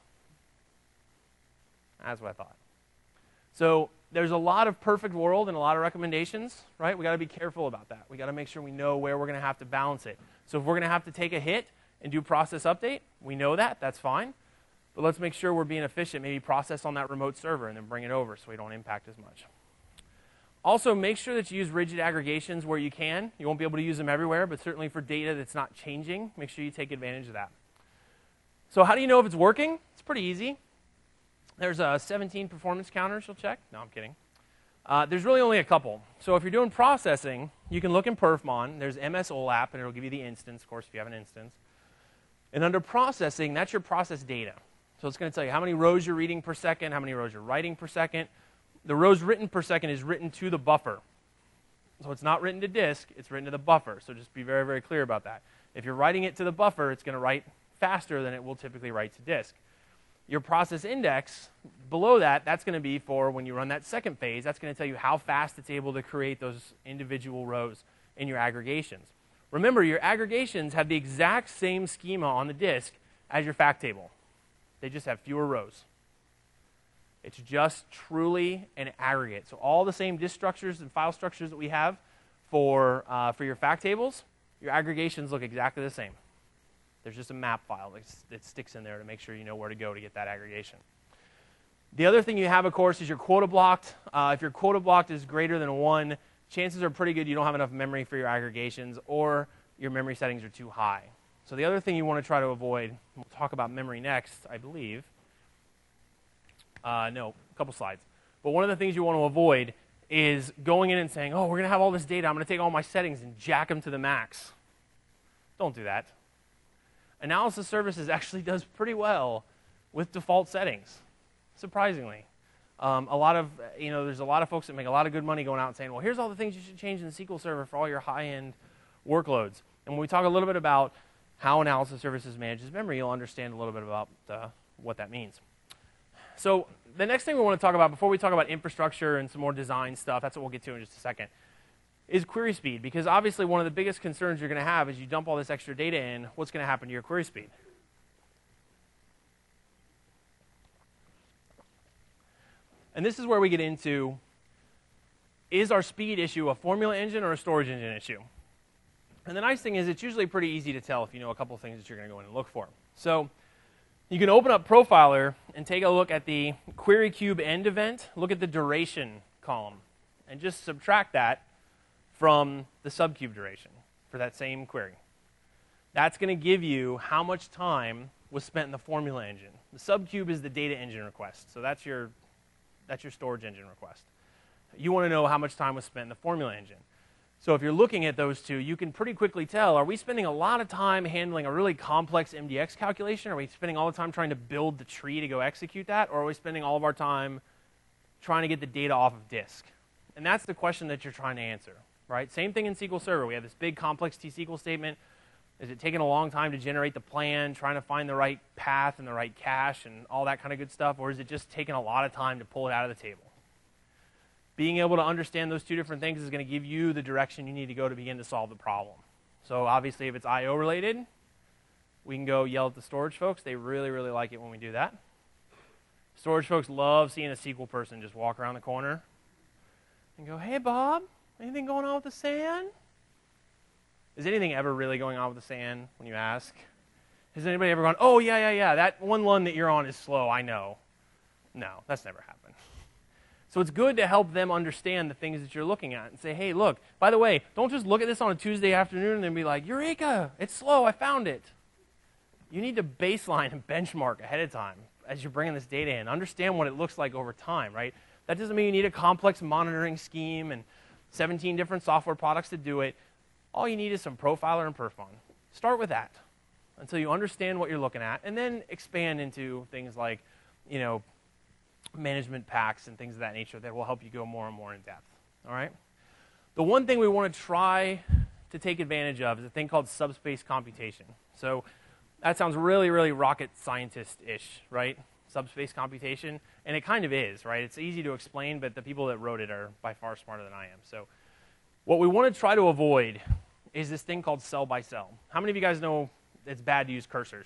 That's what I thought. So there's a lot of perfect world and a lot of recommendations, right? We got to be careful about that. We got to make sure we know where we're going to have to balance it. So if we're going to have to take a hit and do process update, we know that. That's fine. But let's make sure we're being efficient. Maybe process on that remote server and then bring it over so we don't impact as much. Also, make sure that you use rigid aggregations where you can. You won't be able to use them everywhere, but certainly for data that's not changing, make sure you take advantage of that. So how do you know if it's working? It's pretty easy. There's 17 performance counters you'll check. No, I'm kidding. There's really only a couple. So if you're doing processing, you can look in perfmon. There's MS-OLAP, and it'll give you the instance, of course, if you have an instance. And under processing, that's your process data. So it's going to tell you how many rows you're reading per second, how many rows you're writing per second. The rows written per second is written to the buffer. So it's not written to disk, it's written to the buffer. So just be very, very clear about that. If you're writing it to the buffer, it's going to write faster than it will typically write to disk. Your process index, below that, that's going to be for when you run that second phase. That's going to tell you how fast it's able to create those individual rows in your aggregations. Remember, your aggregations have the exact same schema on the disk as your fact table. They just have fewer rows. It's just truly an aggregate. So all the same disk structures and file structures that we have for your fact tables, your aggregations look exactly the same. There's just a map file that sticks in there to make sure you know where to go to get that aggregation. The other thing you have, of course, is your quota blocked. If your quota blocked is greater than 1, chances are pretty good you don't have enough memory for your aggregations, or your memory settings are too high. So the other thing you want to try to avoid, we'll talk about memory next, I believe. No, a couple slides. But one of the things you want to avoid is going in and saying, oh, we're going to have all this data. I'm going to take all my settings and jack them to the max. Don't do that. Analysis Services actually does pretty well with default settings, surprisingly. There's a lot of folks that make a lot of good money going out and saying, well, here's all the things you should change in the SQL Server for all your high-end workloads. And when we talk a little bit about how Analysis Services manages memory, you'll understand a little bit about what that means. So the next thing we want to talk about, before we talk about infrastructure and some more design stuff, that's what we'll get to in just a second, is query speed. Because obviously one of the biggest concerns you're going to have is you dump all this extra data in, what's going to happen to your query speed? And this is where we get into, is our speed issue a formula engine or a storage engine issue? And the nice thing is it's usually pretty easy to tell if you know a couple of things that you're going to go in and look for. So you can open up Profiler and take a look at the query cube end event, look at the duration column, and just subtract that from the subcube duration for that same query. That's going to give you how much time was spent in the formula engine. The subcube is the data engine request, so that's your storage engine request. You want to know how much time was spent in the formula engine. So if you're looking at those two, you can pretty quickly tell, are we spending a lot of time handling a really complex MDX calculation? Are we spending all the time trying to build the tree to go execute that? Or are we spending all of our time trying to get the data off of disk? And that's the question that you're trying to answer, right? Same thing in SQL Server. We have this big complex T-SQL statement. Is it taking a long time to generate the plan, trying to find the right path and the right cache and all that kind of good stuff? Or is it just taking a lot of time to pull it out of the table? Being able to understand those two different things is going to give you the direction you need to go to begin to solve the problem. So obviously, if it's I/O related, we can go yell at the storage folks. They really, really like it when we do that. Storage folks love seeing a SQL person just walk around the corner and go, hey, Bob, anything going on with the SAN? Is anything ever really going on with the SAN when you ask? Has anybody ever gone, oh, yeah, that one LUN that you're on is slow, I know. No, that's never happened. So it's good to help them understand the things that you're looking at and say, hey, look, by the way, don't just look at this on a Tuesday afternoon and then be like, Eureka, it's slow, I found it. You need to baseline and benchmark ahead of time as you're bringing this data in. Understand what it looks like over time, right? That doesn't mean you need a complex monitoring scheme and 17 different software products to do it. All you need is some Profiler and Perfon. Start with that until you understand what you're looking at, and then expand into things like, management packs and things of that nature that will help you go more and more in depth. All right? The one thing we want to try to take advantage of is a thing called subspace computation. So that sounds really, really rocket scientist-ish, right? Subspace computation. And it kind of is, right? It's easy to explain, but the people that wrote it are by far smarter than I am. So what we want to try to avoid is this thing called cell by cell. How many of you guys know it's bad to use cursors?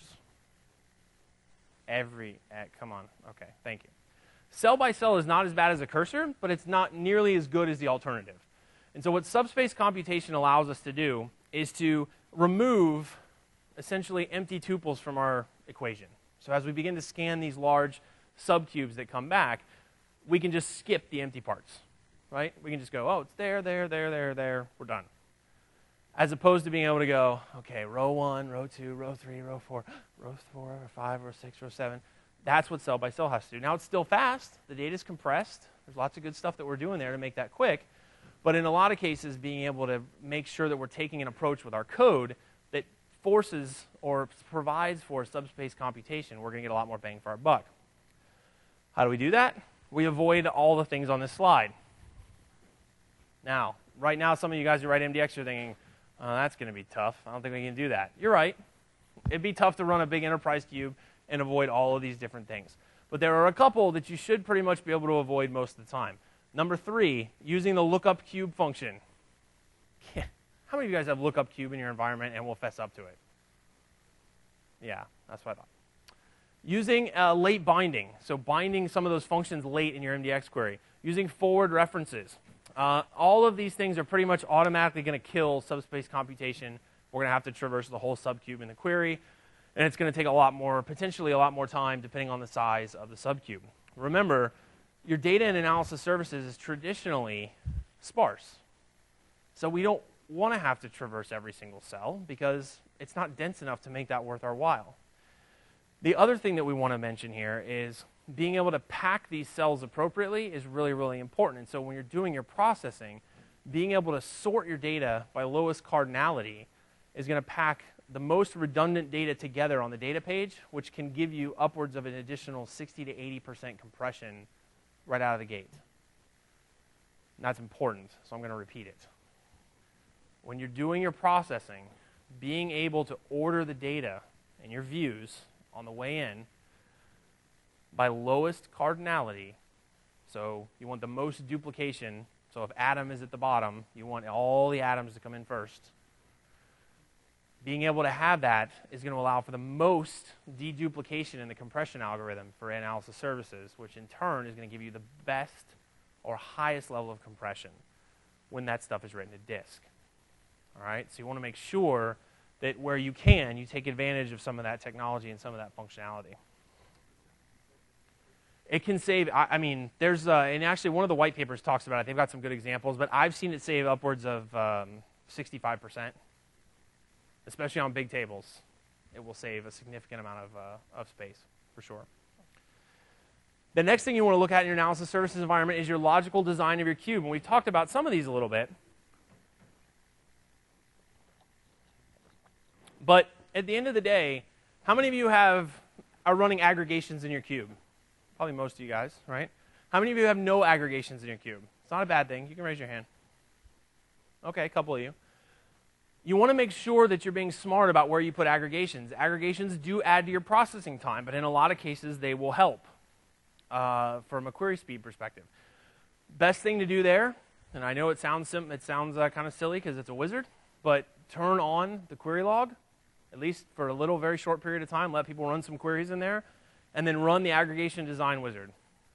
Come on. Okay, thank you. Cell by cell is not as bad as a cursor, but it's not nearly as good as the alternative. And so what subspace computation allows us to do is to remove essentially empty tuples from our equation. So as we begin to scan these large subcubes that come back, we can just skip the empty parts, right? We can just go, oh, it's there, we're done. As opposed to being able to go, okay, row 1, row 2, row 3, row 4, row 4, row 5, row 6, row 7. That's what cell by cell has to do. Now, it's still fast. The data is compressed. There's lots of good stuff that we're doing there to make that quick. But in a lot of cases, being able to make sure that we're taking an approach with our code that forces or provides for subspace computation, we're going to get a lot more bang for our buck. How do we do that? We avoid all the things on this slide. Now, right now, some of you guys who write MDX are thinking, oh, that's going to be tough. I don't think we can do that. You're right. It'd be tough to run a big enterprise cube and avoid all of these different things. But there are a couple that you should pretty much be able to avoid most of the time. Number 3, using the lookup cube function. How many of you guys have lookup cube in your environment and will fess up to it? Yeah, that's what I thought. Using late binding, so binding some of those functions late in your MDX query. Using forward references. All of these things are pretty much automatically going to kill subspace computation. We're going to have to traverse the whole subcube in the query, and it's going to take potentially a lot more time depending on the size of the subcube. Remember, your data and analysis services is traditionally sparse. So we don't want to have to traverse every single cell because it's not dense enough to make that worth our while. The other thing that we want to mention here is being able to pack these cells appropriately is really, really important. And so when you're doing your processing, being able to sort your data by lowest cardinality is going to pack the most redundant data together on the data page, which can give you upwards of an additional 60 to 80% compression right out of the gate. And that's important, so I'm going to repeat it. When you're doing your processing, being able to order the data and your views on the way in by lowest cardinality, so you want the most duplication, so if atom is at the bottom, you want all the atoms to come in first. Being able to have that is going to allow for the most deduplication in the compression algorithm for analysis services, which in turn is going to give you the best or highest level of compression when that stuff is written to disk. All right, so you want to make sure that where you can, you take advantage of some of that technology and some of that functionality. It can save, I mean, there's, and actually one of the white papers talks about it. They've got some good examples, but I've seen it save upwards of 65%, especially on big tables. It will save a significant amount of space, for sure. The next thing you want to look at in your analysis services environment is your logical design of your cube. And we've talked about some of these a little bit. But at the end of the day, how many of you are running aggregations in your cube? Probably most of you guys, right? How many of you have no aggregations in your cube? It's not a bad thing. You can raise your hand. Okay, a couple of you. You want to make sure that you're being smart about where you put aggregations. Aggregations do add to your processing time, but in a lot of cases, they will help from a query speed perspective. Best thing to do there, and I know it sounds kind of silly because it's a wizard, but turn on the query log, at least for a little, very short period of time. Let people run some queries in there, and then run the aggregation design wizard.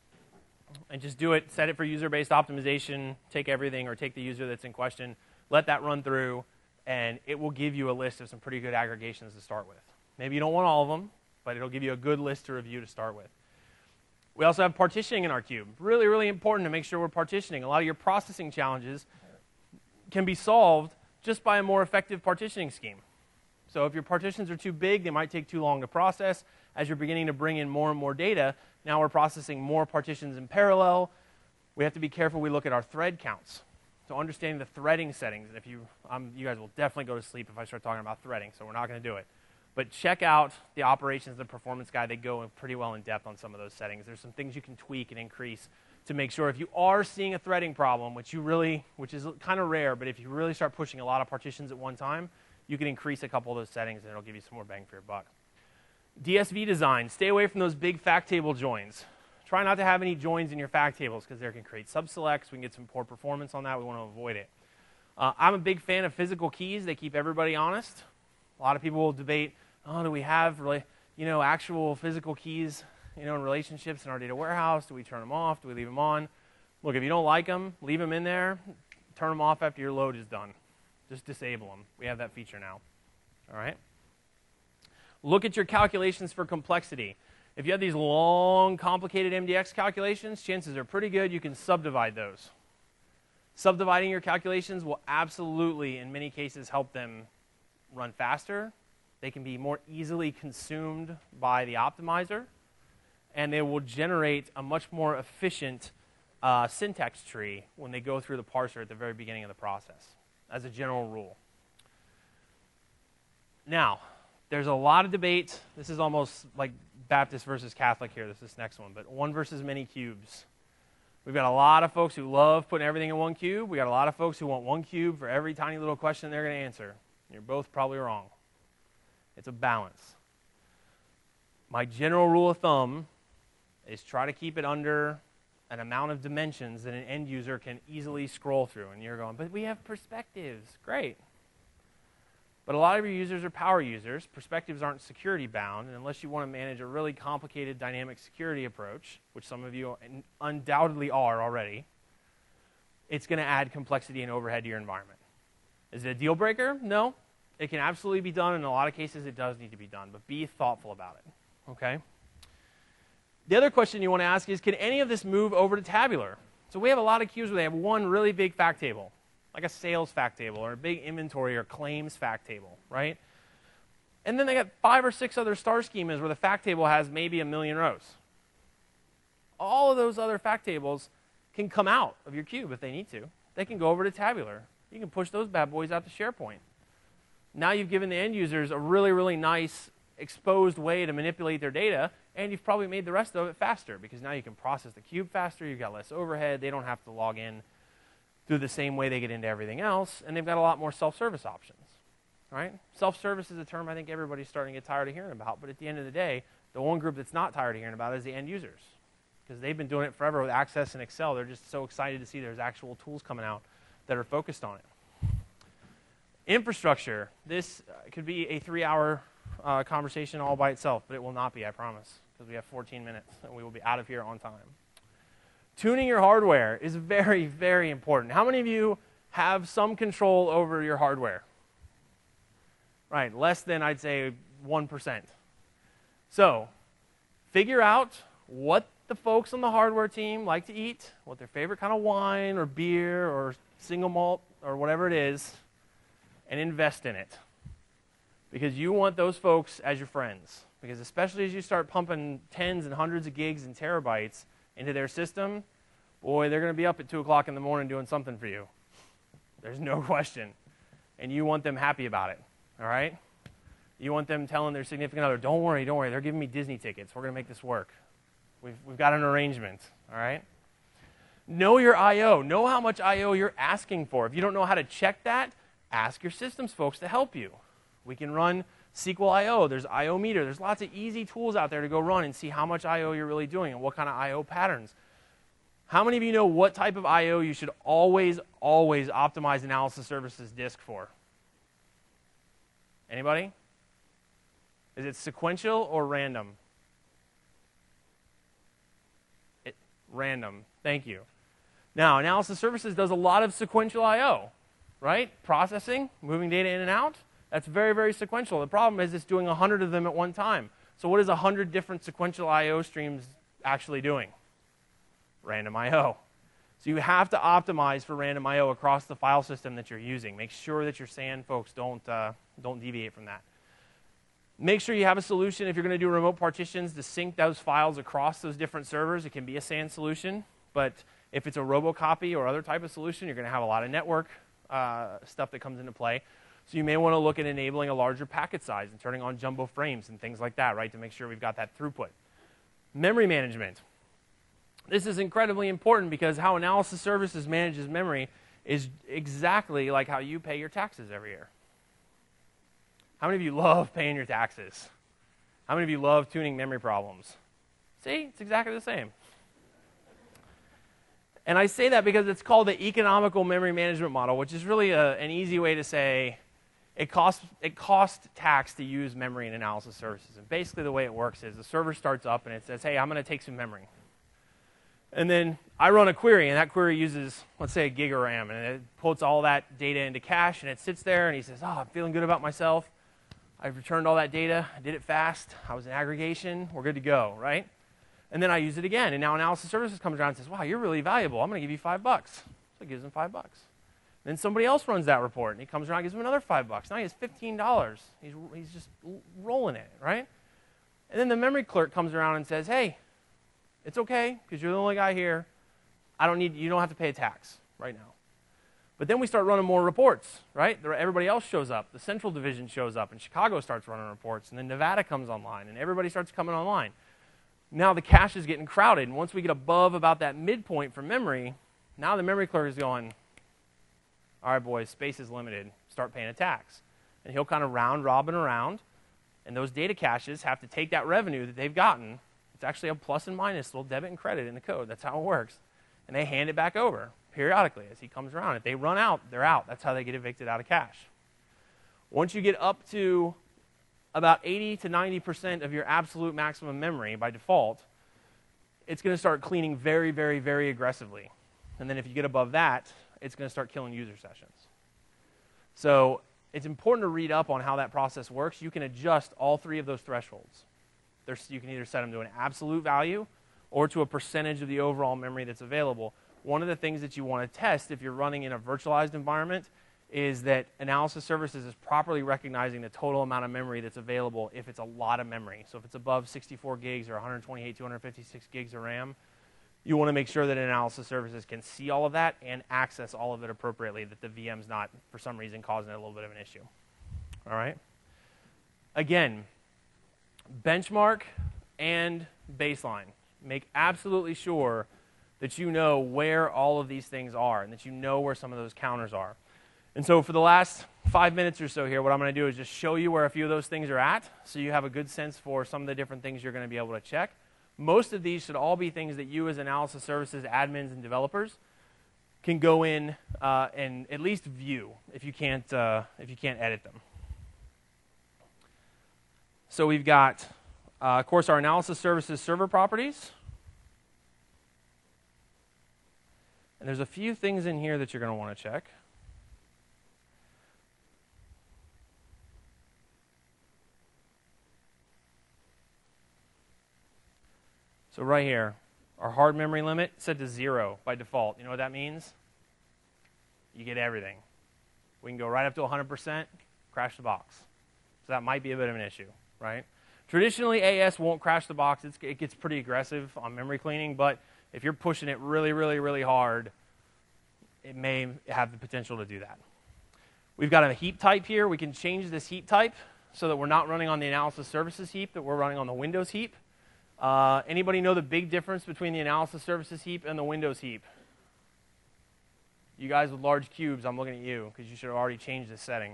And just do it, set it for user-based optimization, take everything or take the user that's in question, let that run through, and it will give you a list of some pretty good aggregations to start with. Maybe you don't want all of them, but it'll give you a good list to review to start with. We also have partitioning in our cube. Really, really important to make sure we're partitioning. A lot of your processing challenges can be solved just by a more effective partitioning scheme. So if your partitions are too big, they might take too long to process. As you're beginning to bring in more and more data, now we're processing more partitions in parallel. We have to be careful we look at our thread counts. So understanding the threading settings, and if you guys will definitely go to sleep if I start talking about threading, so we're not going to do it. But check out the operations and performance guide. They go pretty well in depth on some of those settings. There's some things you can tweak and increase to make sure if you are seeing a threading problem, which is kind of rare, but if you really start pushing a lot of partitions at one time, you can increase a couple of those settings and it'll give you some more bang for your buck. DSV design, stay away from those big fact table joins. Try not to have any joins in your fact tables because they can create subselects. We can get some poor performance on that. We want to avoid it. I'm a big fan of physical keys. They keep everybody honest. A lot of people will debate, do we have actual physical keys in relationships in our data warehouse? Do we turn them off? Do we leave them on? Look, if you don't like them, leave them in there. Turn them off after your load is done. Just disable them. We have that feature now. All right? Look at your calculations for complexity. If you have these long, complicated MDX calculations, chances are pretty good you can subdivide those. Subdividing your calculations will absolutely, in many cases, help them run faster. They can be more easily consumed by the optimizer, and they will generate a much more efficient syntax tree when they go through the parser at the very beginning of the process, as a general rule. Now, there's a lot of debate. This is almost like Baptist versus Catholic here, this next one, but one versus many cubes. We've got a lot of folks who love putting everything in one cube. We got a lot of folks who want one cube for every tiny little question they're going to answer. You're both probably wrong. It's a balance. My general rule of thumb is try to keep it under an amount of dimensions that an end user can easily scroll through. And you're going, but we have perspectives. Great. But a lot of your users are power users. Perspectives aren't security bound, and unless you want to manage a really complicated dynamic security approach, which some of you undoubtedly are already, it's going to add complexity and overhead to your environment. Is it a deal breaker? No. It can absolutely be done. In a lot of cases, it does need to be done, but be thoughtful about it, okay? The other question you want to ask is, can any of this move over to tabular? So we have a lot of queues where they have one really big fact table, like a sales fact table or a big inventory or claims fact table, right? And then they got 5 or 6 other star schemas where the fact table has maybe 1 million rows. All of those other fact tables can come out of your cube if they need to. They can go over to tabular. You can push those bad boys out to SharePoint. Now you've given the end users a really, really nice exposed way to manipulate their data, and you've probably made the rest of it faster because now you can process the cube faster, you've got less overhead, they don't have to log in through the same way they get into everything else, and they've got a lot more self-service options. Right? Self-service is a term I think everybody's starting to get tired of hearing about, but at the end of the day, the one group that's not tired of hearing about it is the end users, because they've been doing it forever with Access and Excel. They're just so excited to see there's actual tools coming out that are focused on it. Infrastructure. This could be a 3-hour conversation all by itself, but it will not be, I promise, because we have 14 minutes, and we will be out of here on time. Tuning your hardware is very, very important. How many of you have some control over your hardware? Right, less than, I'd say, 1%. So, figure out what the folks on the hardware team like to eat, what their favorite kind of wine or beer or single malt or whatever it is, and invest in it. Because you want those folks as your friends. Because especially as you start pumping tens and hundreds of gigs and terabytes into their system, boy, they're going to be up at 2 o'clock in the morning doing something for you. There's no question. And you want them happy about it. All right? You want them telling their significant other, don't worry, they're giving me Disney tickets. We're going to make this work. We've got an arrangement. All right? Know your I.O. Know how much I.O. you're asking for. If you don't know how to check that, ask your systems folks to help you. We can run SQL I.O. There's I.O. meter. There's lots of easy tools out there to go run and see how much I.O. you're really doing and what kind of I.O. patterns. How many of you know what type of I.O. you should always, always optimize analysis services disk for? Anybody? Is it sequential or random? Random. Thank you. Now, analysis services does a lot of sequential I.O., right? Processing, moving data in and out. That's very, very sequential. The problem is it's doing 100 of them at one time. So what is 100 different sequential I.O. streams actually doing? Random I.O. So you have to optimize for random I.O. across the file system that you're using. Make sure that your SAN folks don't deviate from that. Make sure you have a solution if you're going to do remote partitions to sync those files across those different servers. It can be a SAN solution, but if it's a robocopy or other type of solution, you're going to have a lot of network stuff that comes into play. So you may want to look at enabling a larger packet size and turning on jumbo frames and things like that, right, to make sure we've got that throughput. Memory management. This is incredibly important because how analysis services manages memory is exactly like how you pay your taxes every year. How many of you love paying your taxes? How many of you love tuning memory problems? See, it's exactly the same. And I say that because it's called the economical memory management model, which is really an easy way to say it costs tax to use memory in analysis services. And basically the way it works is the server starts up and it says, hey, I'm going to take some memory. And then I run a query, and that query uses, let's say, a gig of RAM, and it puts all that data into cache, and it sits there, and he says, oh, I'm feeling good about myself. I've returned all that data. I did it fast. I was in aggregation. We're good to go, right? And then I use it again, and now analysis services comes around and says, wow, you're really valuable. I'm going to give you $5. So it gives him $5. Then somebody else runs that report, and he comes around and gives him another $5. Now he has $15. He's just rolling it, right? And then the memory clerk comes around and says, hey, it's okay, because you're the only guy here. You don't have to pay a tax right now. But then we start running more reports, right? Everybody else shows up. The central division shows up, and Chicago starts running reports, and then Nevada comes online, and everybody starts coming online. Now the cache is getting crowded, and once we get above about that midpoint for memory, now the memory clerk is going, all right, boys, space is limited. Start paying a tax. And he'll kind of round robin around, and those data caches have to take that revenue that they've gotten. It's actually a plus and minus, little debit and credit in the code. That's how it works. And they hand it back over periodically as he comes around. If they run out, they're out. That's how they get evicted out of cache. Once you get up to about 80 to 90% of your absolute maximum memory by default, it's going to start cleaning very, very, very aggressively. and then if you get above that, it's going to start killing user sessions. So it's important to read up on how that process works. You can adjust all three of those thresholds. You can either set them to an absolute value or to a percentage of the overall memory that's available. One of the things that you want to test if you're running in a virtualized environment is that Analysis Services is properly recognizing the total amount of memory that's available if it's a lot of memory. So if it's above 64 gigs or 128, 256 gigs of RAM, you want to make sure that Analysis Services can see all of that and access all of it appropriately, that the VM's not, for some reason, causing it a little bit of an issue. All right? Again, benchmark and baseline. Make absolutely sure that you know where all of these things are and that you know where some of those counters are. And so for the last 5 minutes or so here, what I'm going to do is just show you where a few of those things are at so you have a good sense for some of the different things you're going to be able to check. Most of these should all be things that you as Analysis Services admins and developers can go in and at least view if you can't edit them. So we've got, of course, our Analysis Services server properties. And there's a few things in here that you're going to want to check. So right here, our hard memory limit set to 0 by default. You know what that means? You get everything. We can go right up to 100%, crash the box. So that might be a bit of an issue, right? Traditionally, AS won't crash the box. It gets pretty aggressive on memory cleaning, but if you're pushing it really, really, really hard, it may have the potential to do that. We've got a heap type here. We can change this heap type so that we're not running on the Analysis Services heap, that we're running on the Windows heap. Anybody know the big difference between the Analysis Services heap and the Windows heap? You guys with large cubes, I'm looking at you because you should have already changed this setting.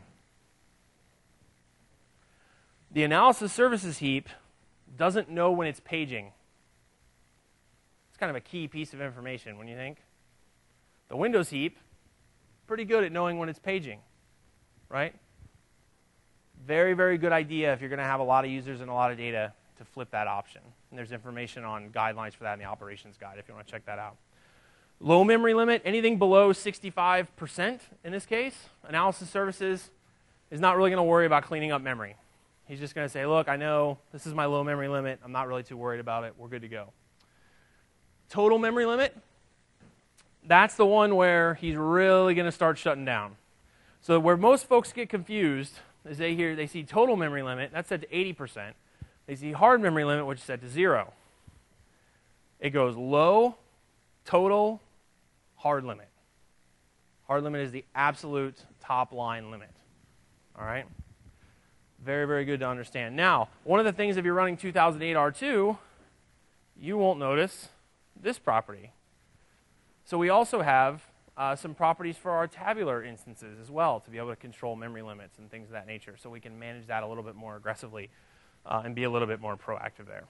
The Analysis Services heap doesn't know when it's paging. It's kind of a key piece of information, wouldn't you think? The Windows heap, pretty good at knowing when it's paging, right? Very, very good idea if you're going to have a lot of users and a lot of data to flip that option. And there's information on guidelines for that in the operations guide if you want to check that out. Low memory limit, anything below 65% in this case, Analysis Services is not really going to worry about cleaning up memory. He's just going to say, look, I know this is my low memory limit. I'm not really too worried about it. We're good to go. Total memory limit, that's the one where he's really going to start shutting down. So where most folks get confused is they see total memory limit, that's set to 80%. They see hard memory limit, which is set to 0. It goes low, total, hard limit. Hard limit is the absolute top line limit. All right? Very, very good to understand. Now, one of the things if you're running 2008 R2, you won't notice this property. So we also have some properties for our tabular instances as well to be able to control memory limits and things of that nature. So we can manage that a little bit more aggressively and be a little bit more proactive there.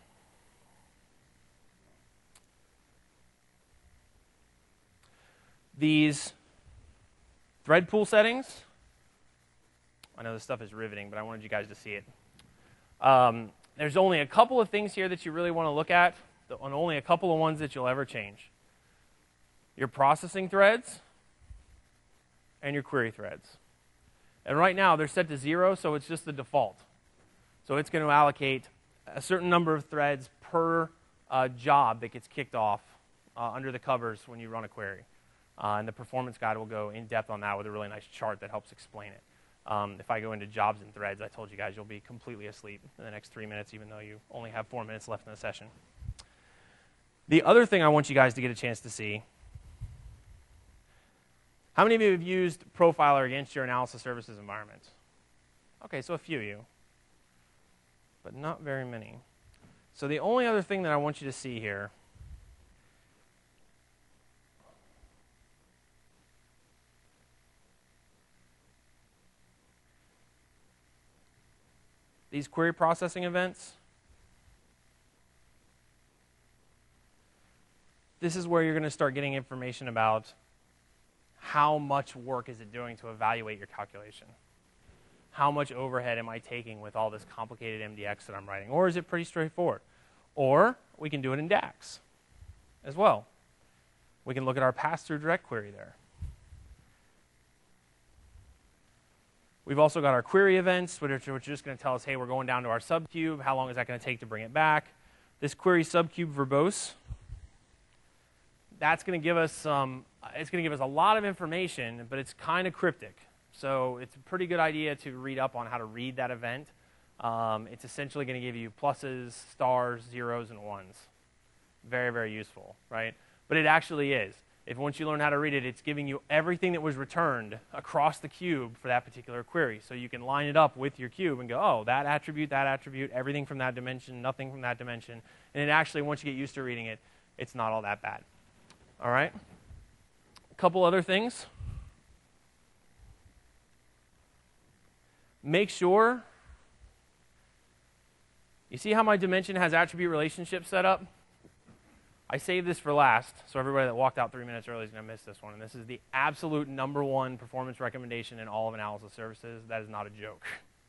These thread pool settings, I know this stuff is riveting, but I wanted you guys to see it. There's only a couple of things here that you really want to look at, and only a couple of ones that you'll ever change. Your processing threads and your query threads. And right now, they're set to 0, so it's just the default. So it's going to allocate a certain number of threads per job that gets kicked off under the covers when you run a query. And the performance guide will go in depth on that with a really nice chart that helps explain it. If I go into jobs and threads, I told you guys you'll be completely asleep in the next 3 minutes, even though you only have 4 minutes left in the session. The other thing I want you guys to get a chance to see, how many of you have used Profiler against your Analysis Services environment? Okay, so a few of you, but not very many. So the only other thing that I want you to see here these query processing events, this is where you're going to start getting information about how much work is it doing to evaluate your calculation. How much overhead am I taking with all this complicated MDX that I'm writing? Or is it pretty straightforward? Or we can do it in DAX as well. We can look at our pass-through direct query there. We've also got our query events, which are just going to tell us, hey, we're going down to our subcube. How long is that going to take to bring it back? This query subcube verbose, that's going to give us it's going to give us a lot of information, but it's kind of cryptic. So it's a pretty good idea to read up on how to read that event. It's essentially going to give you pluses, stars, zeros, and ones. Very, very useful, right? But it actually is. If once you learn how to read it, it's giving you everything that was returned across the cube for that particular query. So you can line it up with your cube and go, oh, that attribute, everything from that dimension, nothing from that dimension. And it actually, once you get used to reading it, it's not all that bad. All right? A couple other things. Make sure, you see how my dimension has attribute relationships set up? I saved this for last, so everybody that walked out 3 minutes early is going to miss this one. And this is the absolute #1 performance recommendation in all of analysis services. That is not a joke.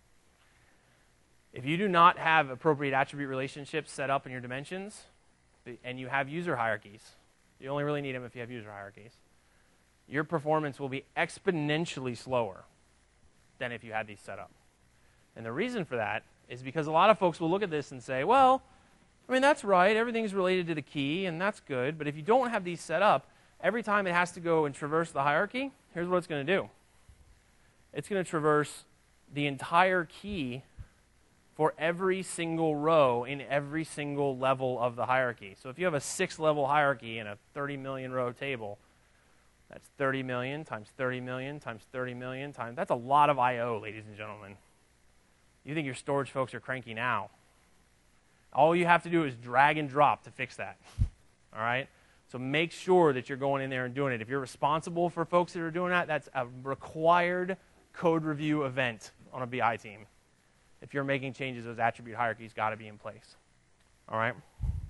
If you do not have appropriate attribute relationships set up in your dimensions, and you have user hierarchies, you only really need them if you have user hierarchies, your performance will be exponentially slower than if you had these set up. And the reason for that is because a lot of folks will look at this and say, well, I mean, that's right, everything's related to the key, and that's good, but if you don't have these set up, every time it has to go and traverse the hierarchy, here's what it's going to do. It's going to traverse the entire key for every single row in every single level of the hierarchy. So if you have a 6-level hierarchy in a 30 million row table, that's 30 million times 30 million times 30 million times, that's a lot of I/O, ladies and gentlemen. You think your storage folks are cranky now. All you have to do is drag and drop to fix that, all right? So make sure that you're going in there and doing it. If you're responsible for folks that are doing that, that's a required code review event on a BI team. If you're making changes, those attribute hierarchies got to be in place, all right?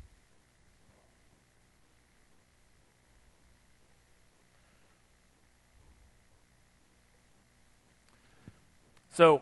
So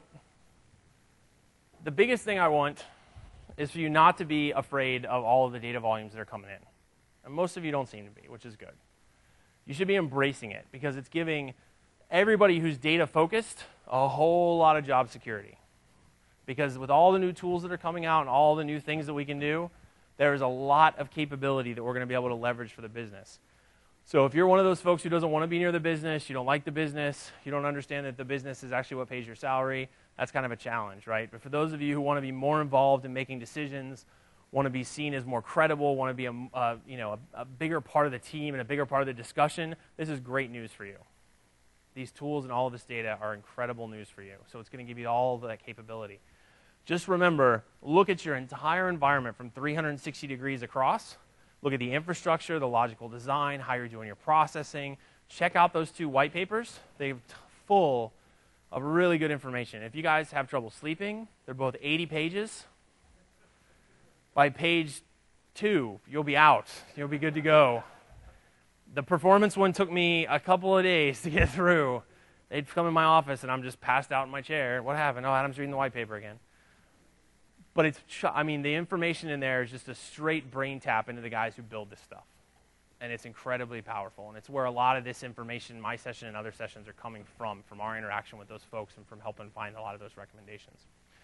the biggest thing I want is for you not to be afraid of all of the data volumes that are coming in. And most of you don't seem to be, which is good. You should be embracing it because it's giving everybody who's data focused a whole lot of job security. Because with all the new tools that are coming out and all the new things that we can do, there's a lot of capability that we're going to be able to leverage for the business. So if you're one of those folks who doesn't want to be near the business, you don't like the business, you don't understand that the business is actually what pays your salary, that's kind of a challenge, right? But for those of you who want to be more involved in making decisions, want to be seen as more credible, want to be a bigger part of the team and a bigger part of the discussion, this is great news for you. These tools and all of this data are incredible news for you. So it's going to give you all of that capability. Just remember, look at your entire environment from 360 degrees across. Look at the infrastructure, the logical design, how you're doing your processing. Check out those 2 white papers. They're full of really good information. If you guys have trouble sleeping, they're both 80 pages. By page 2, you'll be out. You'll be good to go. The performance one took me a couple of days to get through. They'd come in my office, and I'm just passed out in my chair. What happened? Oh, Adam's reading the white paper again. But the information in there is just a straight brain tap into the guys who build this stuff. And it's incredibly powerful. And it's where a lot of this information, my session and other sessions, are coming from our interaction with those folks and from helping find a lot of those recommendations.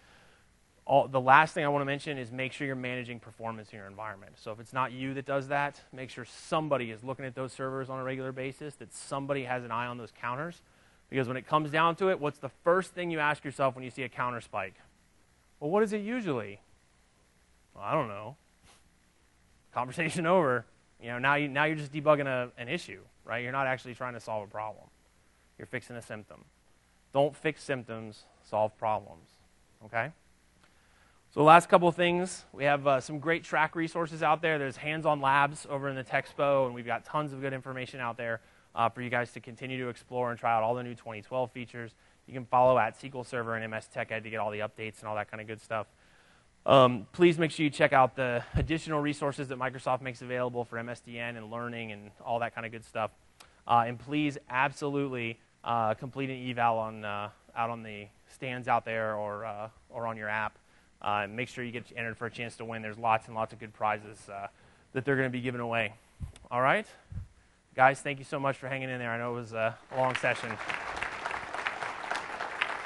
The last thing I want to mention is make sure you're managing performance in your environment. So if it's not you that does that, make sure somebody is looking at those servers on a regular basis, that somebody has an eye on those counters. Because when it comes down to it, what's the first thing you ask yourself when you see a counter spike? Well, what is it usually? Well, I don't know. Conversation over. Now you're just debugging an issue, right? You're not actually trying to solve a problem. You're fixing a symptom. Don't fix symptoms, solve problems, okay? So the last couple of things, we have some great track resources out there. There's hands-on labs over in the Texpo, and we've got tons of good information out there for you guys to continue to explore and try out all the new 2012 features. You can follow at SQL Server and MS Tech Ed to get all the updates and all that kind of good stuff. Please make sure you check out the additional resources that Microsoft makes available for MSDN and learning and all that kind of good stuff. And please absolutely complete an eval out on the stands out there or on your app. Make sure you get entered for a chance to win. There's lots and lots of good prizes that they're going to be giving away. All right? Guys, thank you so much for hanging in there. I know it was a long session.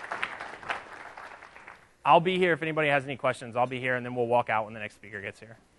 I'll be here if anybody has any questions. I'll be here, and then we'll walk out when the next speaker gets here.